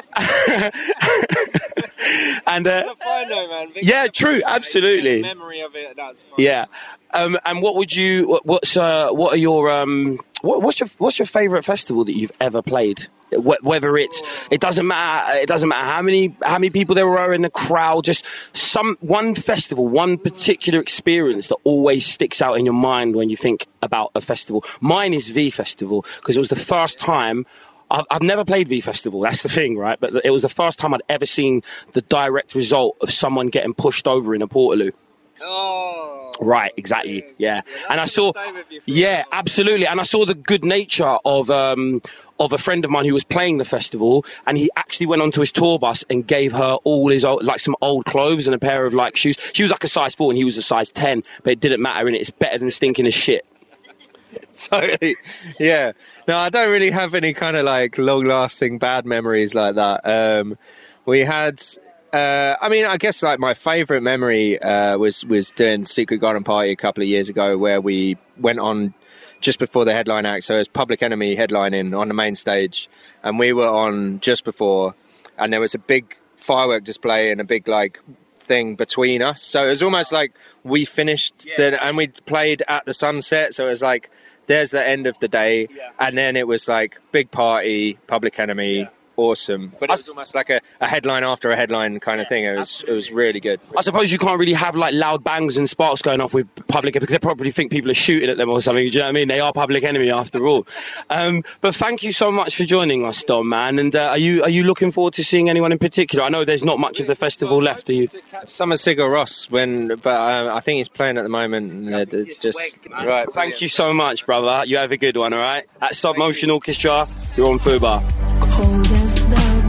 S3: And uh,
S13: it's fine though, man. Victor,
S3: yeah, true, absolutely.
S13: Memory of it, that's fine.
S3: Yeah, um, and what would you? What's uh, what are your um, what, what's your what's your favourite festival that you've ever played? Wh- Whether it's, it doesn't matter. It doesn't matter how many how many people there were in the crowd. Just some one festival, one particular experience that always sticks out in your mind when you think about a festival. Mine is V Festival because it was the first time. I've, I've never played V Festival. That's the thing, right? But it was the first time I'd ever seen the direct result of someone getting pushed over in a Portaloo.
S10: Oh.
S3: Right, exactly. Yeah, and I saw, yeah, absolutely, and I saw the good nature of um, of a friend of mine who was playing the festival, and he actually went onto his tour bus and gave her all his old, like some old clothes and a pair of like shoes. She was like a size four, and he was a size ten, but it didn't matter, and it's better than stinking as shit.
S13: Totally, yeah. No, I don't really have any kind of like long-lasting bad memories like that. Um, we had. Uh, I mean, I guess like my favourite memory uh, was was doing Secret Garden Party a couple of years ago, where we went on just before the headline act. So it was Public Enemy headlining on the main stage, and we were on just before, and there was a big firework display and a big like thing between us. So it was almost like we finished the, and we played at the sunset. So it was like there's the end of the day, and then it was like big party, Public Enemy. Yeah. Awesome, but it was almost like a, a headline after a headline kind of thing. It was it was really good.
S3: I suppose you can't really have like loud bangs and sparks going off with Public because they probably think people are shooting at them or something. Do you know what I mean? They are Public Enemy after all. Um, but thank you so much for joining us, Dom, man. And uh, are you are you looking forward to seeing anyone in particular? I know there's not much of the festival left. Are you?
S13: Summer Sigur Rós, when, but um, I think he's playing at the moment. And it's just right.
S3: Thank you so much, brother. You have a good one. All right. At Submotion Orchestra, you're on Fubar.
S14: Cold as the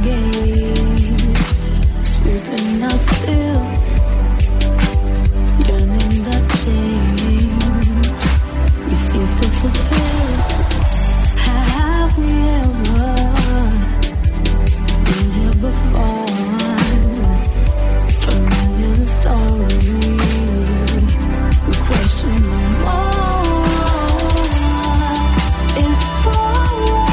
S14: gaze, sweeping us still, yearning the change we cease to fulfill. Have we ever been here before? Familiar the story, we question no more. It's forward.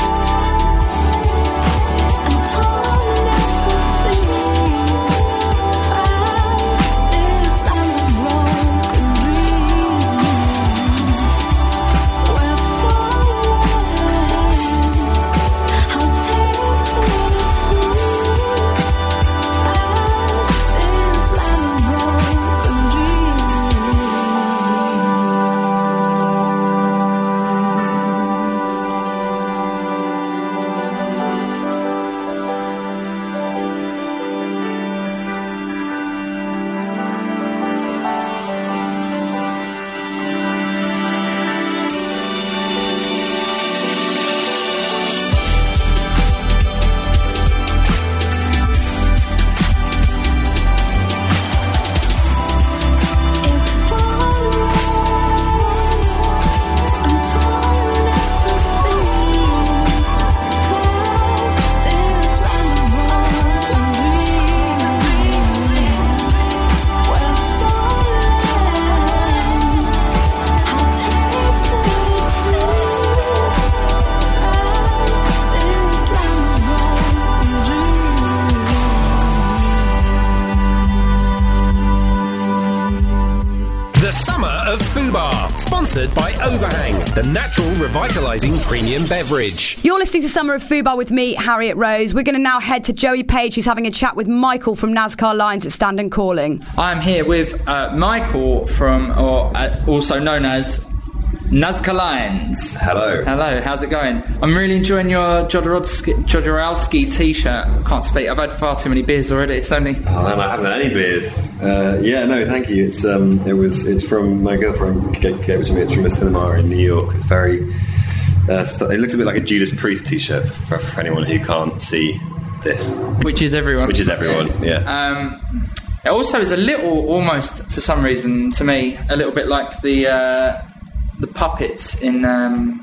S1: Sponsored by Overhang, the natural revitalising premium beverage.
S2: You're listening to Summer of Fubar with me, Harriet Rose. We're going to now head to Joey Page, who's having a chat with Michael from NASCAR Lines at Stand and Calling.
S10: I'm here with uh, Michael from, or uh, also known as NASCAR Lines.
S15: Hello.
S10: Hello, how's it going? I'm really enjoying your Jodorowsky, Jodorowsky t-shirt. I can't speak, I've had far too many beers already. It's only...
S15: Oh, man, I haven't had any beers. Uh, yeah, no, thank you. It's um, it was it's from my girlfriend gave, gave it to me. It's from a cinema in New York. It's very... Uh, st- it looks a bit like a Judas Priest t-shirt for, for anyone who can't see this.
S10: Which is everyone.
S15: Which is everyone, yeah.
S10: Um, it also is a little, almost, for some reason, to me, a little bit like the... Uh, the puppets in um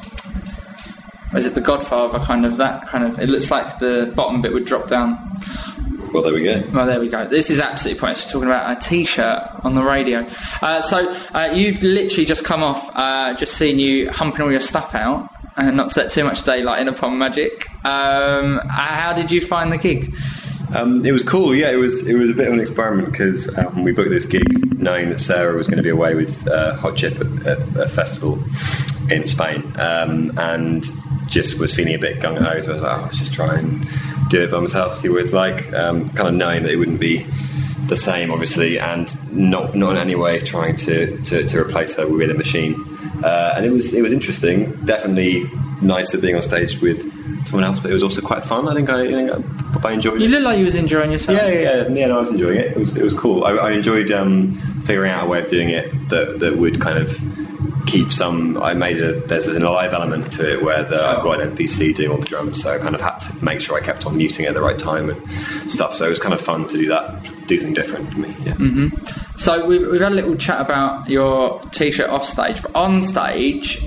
S10: what is it, The Godfather, kind of that kind of, it looks like the bottom bit would drop down.
S15: Well, there we go.
S10: Well, there we go. This is absolutely pointless. We're talking about a t-shirt on the radio. Uh, so uh, you've literally just come off uh, just seeing you humping all your stuff out, and not to let too much daylight in upon magic. Um, how did you find the gig?
S15: Um, it was cool, yeah. It was it was a bit of an experiment because um, we booked this gig knowing that Sarah was going to be away with uh, Hot Chip at, at a festival in Spain, um, and just was feeling a bit gung ho, so I was like, oh, let's just try and do it by myself, see what it's like. Um, kind of knowing that it wouldn't be the same, obviously, and not not in any way trying to to, to replace her with a machine. Uh, and it was it was interesting, definitely nicer being on stage with someone else, but it was also quite fun. I think I, I, think I, I enjoyed
S10: You
S15: it.
S10: look like you was enjoying yourself.
S15: Yeah, yeah, yeah. yeah no, I was enjoying it. It was it was cool. I, I enjoyed um, figuring out a way of doing it that that would kind of keep some. I made a there's a live element to it where the, I've got an N P C doing all the drums, so I kind of had to make sure I kept on muting at the right time and stuff. So it was kind of fun to do that, do something different for me. Yeah.
S10: Mm-hmm. So we've we've had a little chat about your t-shirt off stage, but on stage,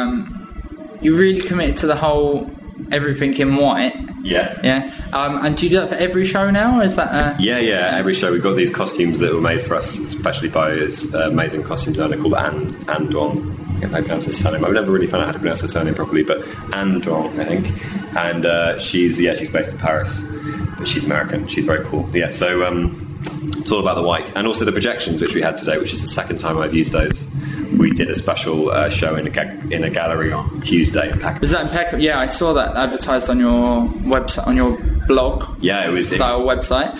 S10: um, you really committed to the whole everything in white.
S15: Yeah.
S10: Yeah. Um, and do you do that for every show now, or is that? Uh...
S15: Yeah, yeah. Every show we've got these costumes that were made for us, especially by this uh, amazing costume designer called Anne Anne Dong. I can't pronounce his surname. I've never really found out how to pronounce her surname properly, but Anne Dong, I think. And uh, she's yeah, she's based in Paris, but she's American. She's very cool. Yeah. So um, it's all about the white, and also the projections which we had today, which is the second time I've used those. We did a special uh, show in a ga- in a gallery on Tuesday in Peckham.
S10: Was that in Peckham? Yeah, I saw that advertised on your website, on your blog.
S15: Yeah, it was
S10: style website.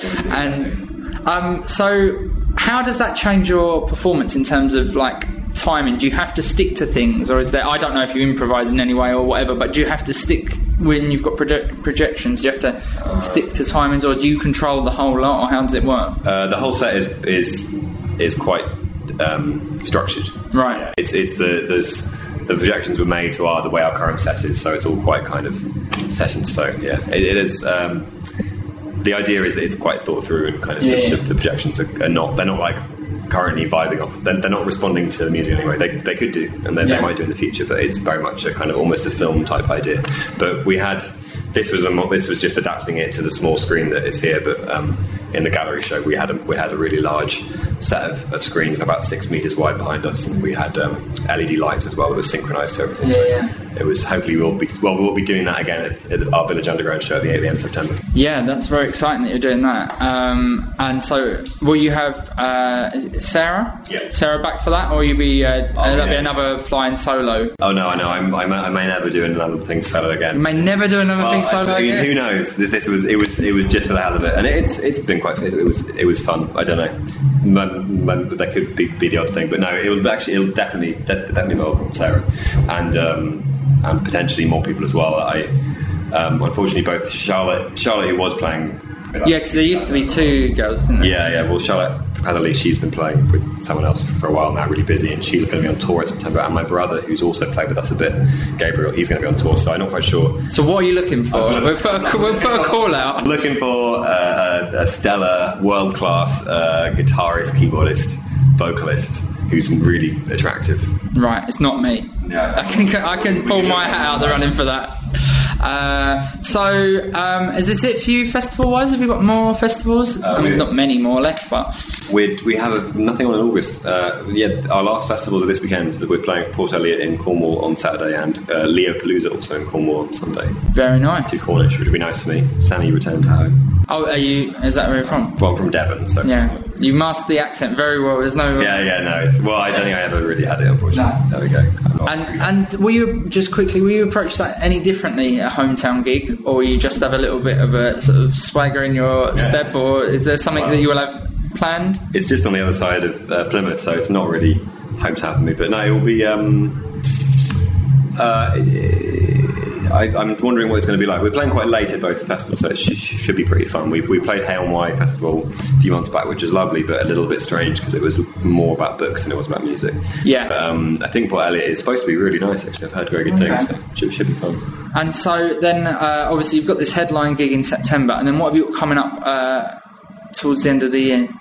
S10: And um, so, how does that change your performance in terms of like timing? Do you have to stick to things, or is there? I don't know if you improvise in any way or whatever, but do you have to stick when you've got proje- projections? Do you have to uh, stick to timings, or do you control the whole lot, or how does it work?
S15: Uh, the whole set is is is quite. Um, structured,
S10: right?
S15: It's it's the there's the projections were made to our the way our current set is, so it's all quite kind of set in stone. Yeah, it, it is. Um, the idea is that it's quite thought through, and kind of
S10: yeah,
S15: the,
S10: yeah.
S15: The, the projections are, are not they're not like currently vibing off. They're, they're not responding to the music anyway. They they could do, and they,
S10: Yeah.
S15: they might do in the future, but it's very much a kind of almost a film type idea. But we had. This was a, mo- this was just adapting it to the small screen that is here, but um, in the gallery show we had a, we had a really large set of, of screens about six meters wide behind us, and we had um, L E D lights as well that was synchronized to everything.
S10: Yeah,
S15: so
S10: yeah.
S15: it was hopefully we'll be well we'll be doing that again at, at our Village Underground show at the, at the end of September.
S10: Yeah, that's very exciting that you're doing that. Um, and so, will you have uh, is it Sarah?
S15: Yeah.
S10: Sarah back for that, or will you be uh,
S15: Oh,
S10: that'll be
S15: yeah.
S10: another flying solo?
S15: Oh no, I know I'm, I, may, I may never do another thing solo again.
S10: You may never do another
S15: Well,
S10: thing solo
S15: I, I mean,
S10: again.
S15: who knows? This, this was it was it was just for the hell of it, and it's it's been quite it was it was fun. I don't know, m- m- there could be, be the odd thing, but no, it will actually it'll definitely de- definitely involve Sarah and um, and potentially more people as well. I um, unfortunately both Charlotte Charlotte who was playing.
S10: Yeah, because there used to be two girls, didn't there?
S15: Yeah, yeah. Well, Charlotte Heatherley, she's been playing with someone else for a while now, really busy, and she's going to be on tour in September. And my brother, who's also played with us a bit, Gabriel, he's going to be on tour, so I'm not quite sure.
S10: So what are you looking for? We'll put, a, we'll put a call out.
S15: I'm looking for uh, a, a stellar, world-class uh, guitarist, keyboardist, vocalist who's really attractive.
S10: Right, it's not me.
S15: Yeah.
S10: I can I can pull my hat out the running for that. Uh, so, um, is this it for you festival-wise? Have you got more festivals? I mean, there's not many more left, but
S15: We're, we have a, nothing on in August. Uh, yeah, our last festivals are this weekend. We're playing at Port Eliot in Cornwall on Saturday, and uh, Leo Palooza also in Cornwall on Sunday.
S10: Very nice.
S15: To Cornish, which would be nice for me. Sammy returned to home.
S10: Oh, are you? Is that where you're from?
S15: Well, I'm from Devon, so
S10: Yeah, you mastered the accent very well. There's no.
S15: yeah, yeah, no. It's, well, I don't think I ever really had it, unfortunately. There we go. I'm not-
S10: And and were you just quickly? Were you approach that any differently at a hometown gig, or you just have a little bit of a sort of swagger in your step, or is there something that you will have planned?
S15: It's just on the other side of uh, Plymouth, so it's not really hometown for me. But no, it will be. Um, uh, it, I, I'm wondering what it's going to be like. We're playing quite late at both festivals, so it sh- should be pretty fun. We, we played Hay on Wye Festival a few months back, which was lovely, but a little bit strange because it was more about books than it was about music.
S10: Yeah.
S15: But, um, I think Port Eliot is supposed to be really nice, actually. I've heard very good
S10: Okay.
S15: things, so it should, should be fun.
S10: And so then, uh, obviously, you've got this headline gig in September, and then what have you got coming up uh, towards the end of the year?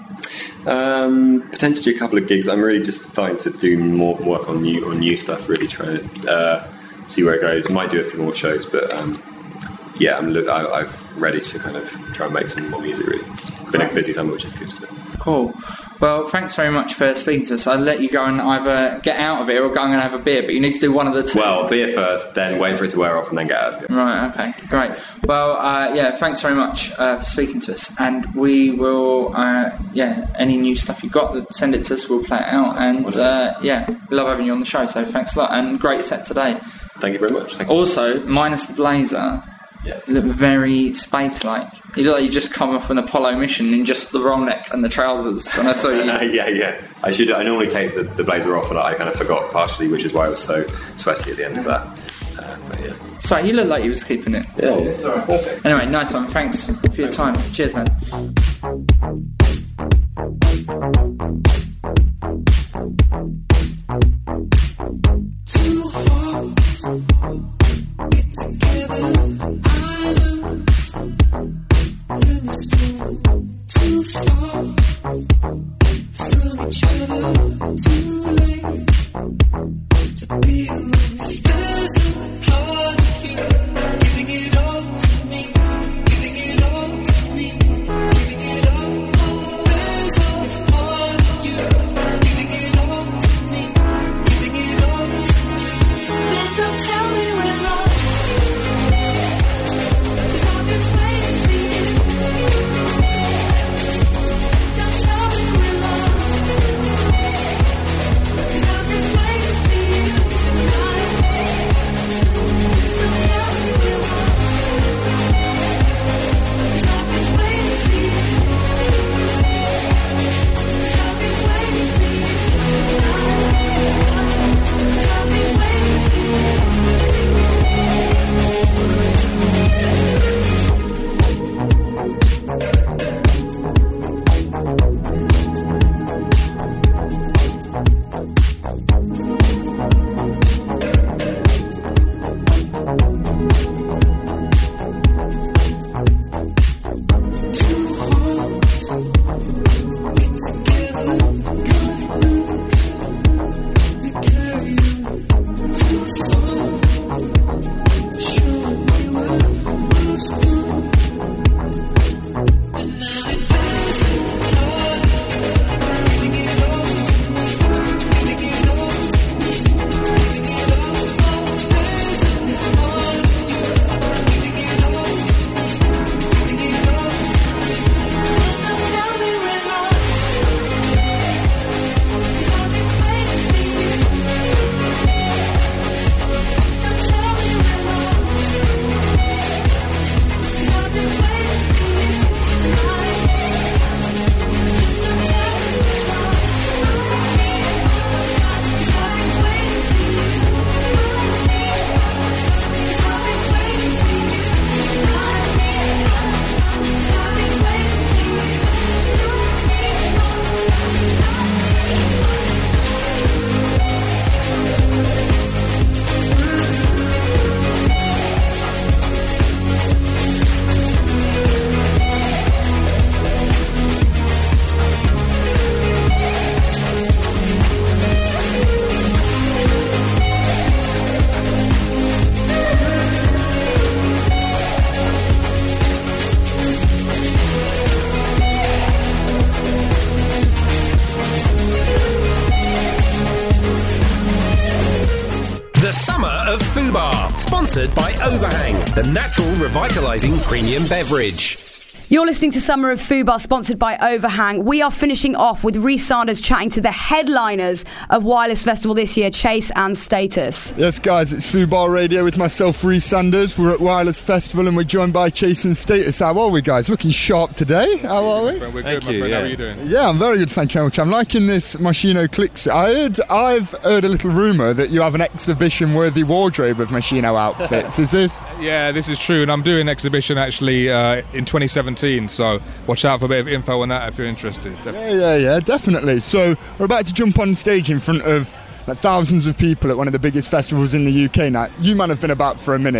S15: Um, potentially a couple of gigs. I'm really just starting to do more work on new on new stuff. Really trying to uh, see where it goes. Might do a few more shows, but um, yeah, I'm look, I, I've ready to kind of try and make some more music. Really, it's been a busy summer, which is good.
S10: Cool. Well, thanks very much for speaking to us. I'll let you go and either get out of here or go and have a beer, but you need to do one of the two.
S15: Well, beer first, then wait for it to wear off, and then get out of here.
S10: Right, okay, great. Well, uh, yeah, thanks very much uh, for speaking to us. And we will, uh, yeah, any new stuff you've got, send it to us, we'll play it out. And, uh, yeah, we love having you on the show, so thanks a lot. And great set today.
S15: Thank you very much. Thanks.
S10: Also, minus the blazer,
S15: yes.
S10: You look very space-like. You look like you just come off an Apollo mission in just the roll neck and the trousers when I saw you.
S15: yeah, yeah. I should. I normally take the, the blazer off, and I kind of forgot partially, which is why I was so sweaty at the end of that. Uh, but yeah.
S10: Sorry, you look like you was keeping it.
S15: Yeah, yeah. Sorry. Perfect.
S10: Anyway, nice one. Thanks for your time. Cheers, man.
S14: Two hearts get together. I lose in the storm. Too far from each other. Too late to be alone. There's a part of you giving it all to me, giving it all to me, giving it all. There's a part of you giving it all to me, giving it all to me. Then don't tell me we're lost, 'cause I've been waiting for you. Don't tell me we're lost, 'cause I've been waiting for you.
S1: The Summer of Fubar, sponsored by Overhang, the natural revitalising premium beverage.
S2: You're listening to Summer of Fubar, sponsored by Overhang. We are finishing off with Rhys Sanders chatting to the headliners of Wireless Festival this year, Chase and Status.
S16: Yes, guys, it's Fubar Radio with myself, Rhys Sanders. We're at Wireless Festival and we're joined by Chase and Status. How are we, guys? Looking sharp today. How are we?
S17: We're good,
S16: Thank
S17: my
S16: you,
S17: friend.
S16: yeah.
S17: How are you doing?
S16: Yeah, I'm very good, thank you very much. I'm liking this Machino Clicks. I heard, I've heard a little rumour that you have an exhibition-worthy wardrobe of Machino outfits. Is this?
S17: Yeah, this is true, and I'm doing an exhibition actually uh, in twenty seventeen, so watch out for a bit of info on that if you're interested. Definitely.
S16: Yeah, yeah, yeah, definitely. So we're about to jump on stage in front of like, thousands of people at one of the biggest festivals in the U K now. You man have been about for a minute.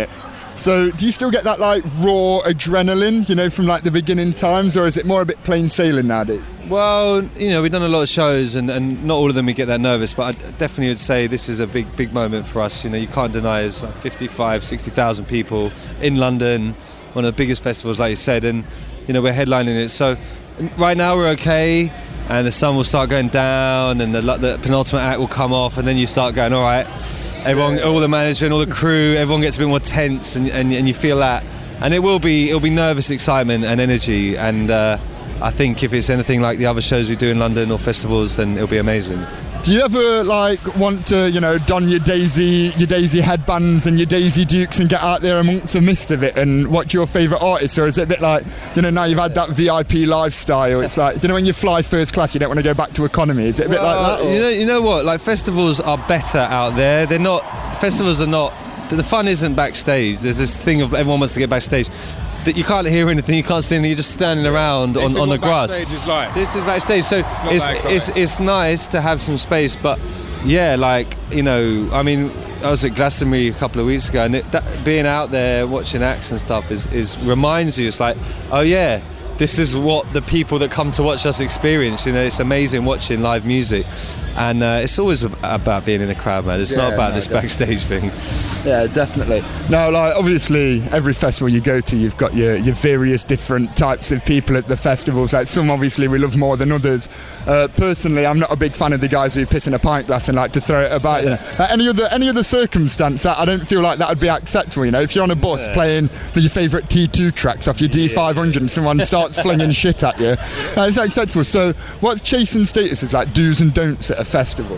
S16: So do you still get that like raw adrenaline, you know, from like the beginning times, or is it more a bit plain sailing nowadays?
S18: Well, you know, we've done a lot of shows, and, and not all of them we get that nervous, but I definitely would say this is a big, big moment for us. You know, you can't deny it's like fifty-five, sixty thousand people in London, one of the biggest festivals, like you said, and, you know, we're headlining it. So right now we're okay, and the sun will start going down, and the, the penultimate act will come off, and then you start going, all right, everyone, all the management, all the crew, everyone gets a bit more tense, and, and, and you feel that. And it will be, it'll be nervous excitement and energy, and uh, I think if it's anything like the other shows we do in London or festivals, then it'll be amazing.
S16: Do you ever like want to, you know, don your Daisy, your Daisy headbands and your Daisy Dukes and get out there amongst the midst of it and watch your favourite artists, or is it a bit like, you know, now you've had that V I P lifestyle, it's like, you know, when you fly first class, you don't want to go back to economy? Is it a bit
S18: Well,
S16: like that? or-
S18: You know, you know what? Like, festivals are better out there. They're not. Festivals are not. The fun isn't backstage. There's this thing of everyone wants to get backstage. That you can't hear anything, you can't see anything. You're just standing around
S17: This
S18: on,
S17: is
S18: on the
S17: what
S18: grass.
S17: backstage is like.
S18: This is backstage, so
S17: not
S18: it's
S17: that
S18: it's,
S17: exciting.
S18: it's nice to have some space. But yeah, like, you know, I mean, I was at Glastonbury a couple of weeks ago, and it, that, being out there watching acts and stuff is, is reminds you. It's like, oh yeah, this is what the people that come to watch us experience. You know, it's amazing watching live music, and uh, it's always ab- about being in the crowd, man. It's
S16: Yeah,
S18: not about
S16: no,
S18: this
S16: definitely.
S18: backstage thing.
S16: Yeah, definitely. Now, like, obviously, every festival you go to, you've got your, your various different types of people at the festivals. Like, some obviously we love more than others. Uh, personally, I'm not a big fan of the guys who piss in a pint glass and like to throw it about. You know, like, any other any other circumstance, I I don't feel like that would be acceptable. You know, if you're on a bus
S18: Yeah.
S16: playing your favourite T two tracks off your D five hundred and someone starts flinging shit at you, uh, it's acceptable. So, what's Chasing status is like do's and don'ts at a festival?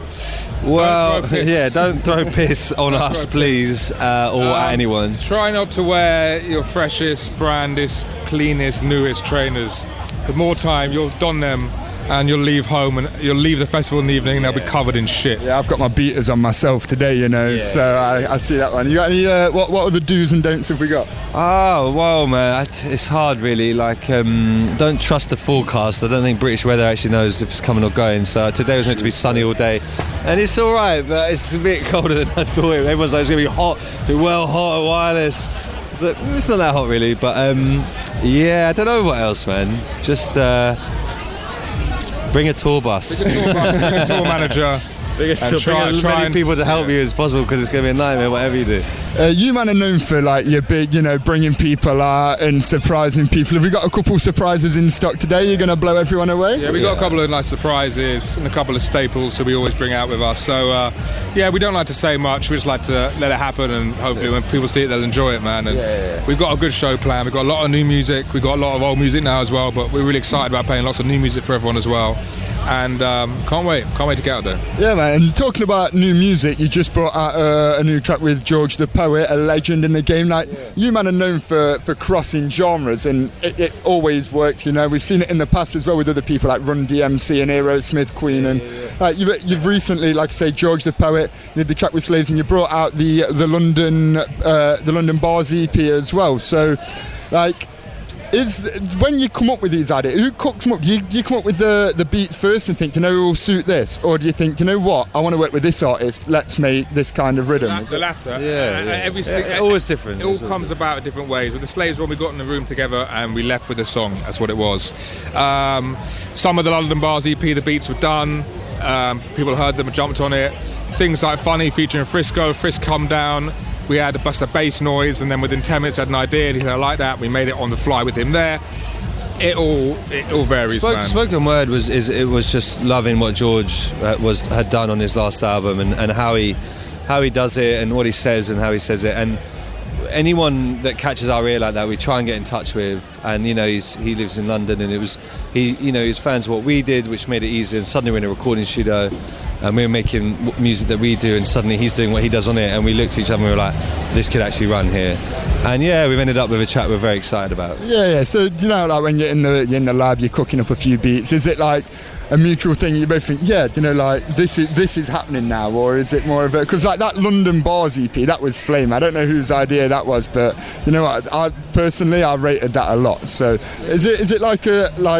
S18: Well,
S17: Don't throw piss.
S18: yeah, don't throw piss on
S17: Don't
S18: us,
S17: throw
S18: please, uh, or at
S17: Um,
S18: anyone.
S17: Try not to wear your freshest, brandest, cleanest, newest trainers. The more time you'll don them, and you'll leave home, and you'll leave the festival in the evening, and they'll be covered in shit.
S16: Yeah, I've got my beaters on myself today, you know, so I, I see that one. You got any? Uh, what what other do's and don'ts have we got?
S18: Oh, well, man, I- it's hard, really. Like, um, don't trust the forecast. I don't think British Weather actually knows if it's coming or going. So today was meant to be sunny all day, and it's all right, but it's a bit colder than I thought. Everyone's like, it's going to be hot, be well hot at Wireless. So it's not that hot, really. But um, yeah, I don't know what else, man. Just uh, bring a tour bus.
S17: Bring a tour bus, bring a tour manager.
S18: Bring, a,
S17: And
S18: bring
S17: try-
S18: as
S17: try
S18: many
S17: and-
S18: people to help you as possible, because it's going to be a nightmare, whatever you do.
S16: Uh, you man are known for like your big, you know, bringing people out and surprising people. Have we got a couple surprises in stock today? You're going to blow everyone away?
S17: Yeah, we got a couple of nice surprises and a couple of staples that we always bring out with us. So, uh, yeah, we don't like to say much. We just like to let it happen, and hopefully when people see it, they'll enjoy it, man. And
S16: Yeah, yeah, yeah.
S17: we've got a good show planned. We've got a lot of new music. We've got a lot of old music now as well, but we're really excited about playing lots of new music for everyone as well. And um, can't wait. Can't wait to get out there.
S16: Yeah, man. And talking about new music, you just brought out uh, a new track with George the Poet, a legend in the game. Like, you man are known for, for crossing genres, and it, it always works, you know. We've seen it in the past as well with other people like Run D M C and Aerosmith, Queen, and like you've, you've recently, like I say, George the Poet, you did the track with Slaves, and you brought out the the London uh, the London Bars E P as well. So, like, is when you come up with these ideas, who cooks them up? Do you, do you come up with the, the beats first and think, do you know who will suit this? Or do you think, do you know what, I want to work with this artist, let's make this kind of rhythm?
S17: The latter.
S18: Yeah,
S17: Uh,
S18: yeah.
S17: Every,
S18: Yeah, always different.
S17: It all
S18: It's always
S17: comes about in different ways. With the Slaves one, we got in the room together and we left with a song. That's what it was. Um, some of the London Bars E P, the beats were done. Um, people heard them and jumped on it. Things like Funny featuring Frisco, Frisk Come Down. We had a bust of bass noise, and then within ten minutes I had an idea, and he said, I like that. We made it on the fly with him there. It all it all varies,
S18: Spoke,
S17: man.
S18: Spoken Word was is it was just loving what George uh, was had done on his last album, and, and how he how he does it, and what he says and how he says it. And anyone that catches our ear like that, we try and get in touch with. And you know, he's he lives in London, and it was he you know his fans what we did, which made it easy. And suddenly we're in a recording studio, and we're making w- music that we do, and suddenly he's doing what he does on it, and we looked at each other and we were like, this could actually run here. And yeah, we've ended up with a track we're very excited about.
S16: Yeah, yeah. So, do you know, like when you're in the you're in the lab, you're cooking up a few beats. Is it like a mutual thing? You both think, yeah, do you know, like this is this is happening now, or is it more of a? Because like that London Bars E P, that was flame. I don't know whose idea that was, but you know what? I personally, I rated that a lot. So, is it is it like a like?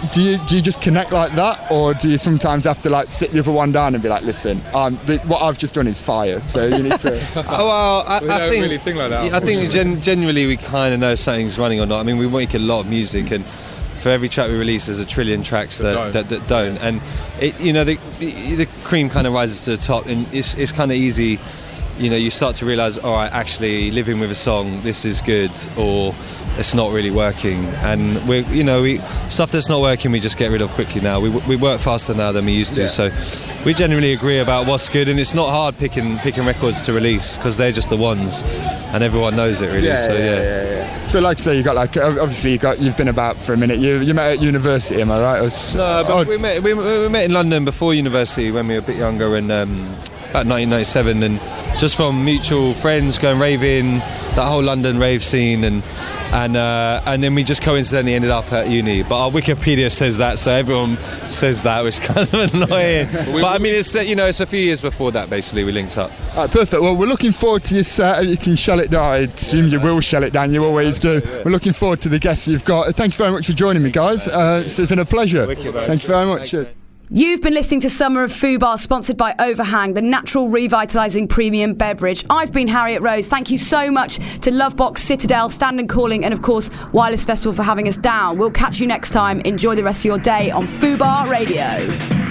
S16: do you do you just connect like that, or do you sometimes have to like sit the other one down and be like, listen, um, the, what I've just done is fire, so you need to.
S18: Oh, well, I,
S17: We
S18: I
S17: don't
S18: think
S17: really think like that,
S18: I think gen- genuinely we kind of know something's running or not. I mean, we make a lot of music, and for every track we release, there's a trillion tracks that
S17: don't.
S18: that, that don't. And it, you know, the, the, the cream kind of rises to the top, and it's it's kind of easy. You know, you start to realise, all right, actually living with a song, this is good, or it's not really working. And we, you know, we stuff that's not working, we just get rid of quickly now. We we work faster now than we used to,
S16: Yeah.
S18: so we generally agree about what's good, and it's not hard picking picking records to release because they're just the ones, and everyone knows it really. so yeah.
S16: So, like I say, you got like obviously you got you've been about for a minute. You you met at university, am I right? Or s-
S18: No, but
S16: oh,
S18: we met we, we met in London before university when we were a bit younger, and um, about nineteen ninety-seven, and just from mutual friends going raving, that whole London rave scene, and and uh, and then we just coincidentally ended up at uni. But our Wikipedia says that, so everyone says that, which is kind of annoying. But I mean, it's uh, you know, it's a few years before that basically we linked up.
S16: all right, perfect. Well, we're looking forward to your set. You can shell it down. I assume you will shell it down. You always do. We're looking forward to the guests you've got. Thank you very much for joining me, guys. Uh, it's been a pleasure. Thank you very much.
S2: You've been listening to Summer of Fubar, sponsored by Overhang, the natural revitalising premium beverage. I've been Harriet Rose. Thank you so much to Lovebox, Citadel, Stand and Calling, and of course Wireless Festival for having us down. We'll catch you next time. Enjoy the rest of your day on Fubar Radio.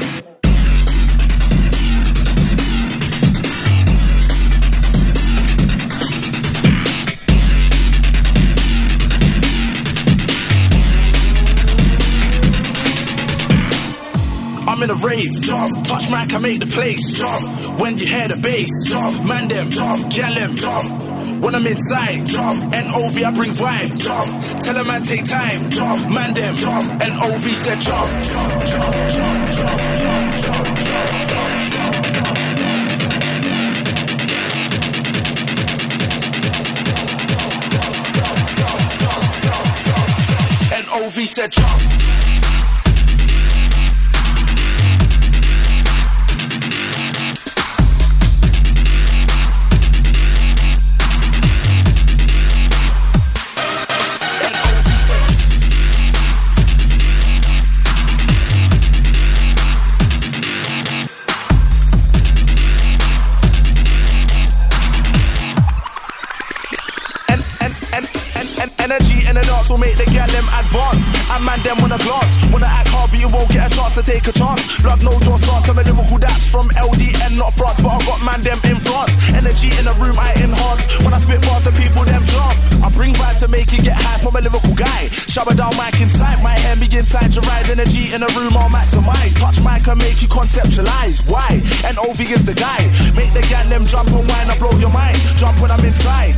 S19: I'm in a rave, jump, touch mic, I make the place, jump. When you hear the bass, jump, man them, jump, gal them, jump. When I'm inside, jump, N O V I bring vibe, jump. Tell a man take time, jump, man them, jump. N O V said jump, jump, jump, jump, jump, jump, jump. N O V said jump. Energy in the dance will make the gal them advance. And man them wanna glance. Wanna act hard but you won't get a chance to take a chance. Blood no jaw start to my lyrical daps from L D N not France. But I got man them in France. Energy in the room I enhance. When I spit past the people them jump. I bring vibe to make you get hype. I'm a lyrical guy. Shabba down mic inside. My hair me inside your ride. Energy in the room I'll maximize. Touch mic and make you conceptualize. Why? N O V is the guy. Make the gal them jump and whine. I blow your mind. Jump when I'm inside.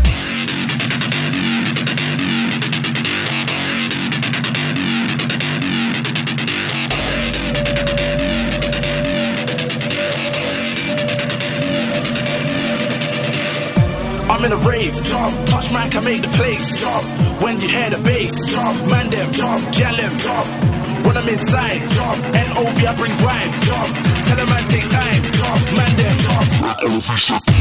S19: I'm in a rave, jump, touch mic, I make the place, jump. When you hear the bass, jump, man them, jump, gal them, jump. When I'm inside, jump, N O V I bring vibe, jump. Tell a man take time, jump, man them, jump.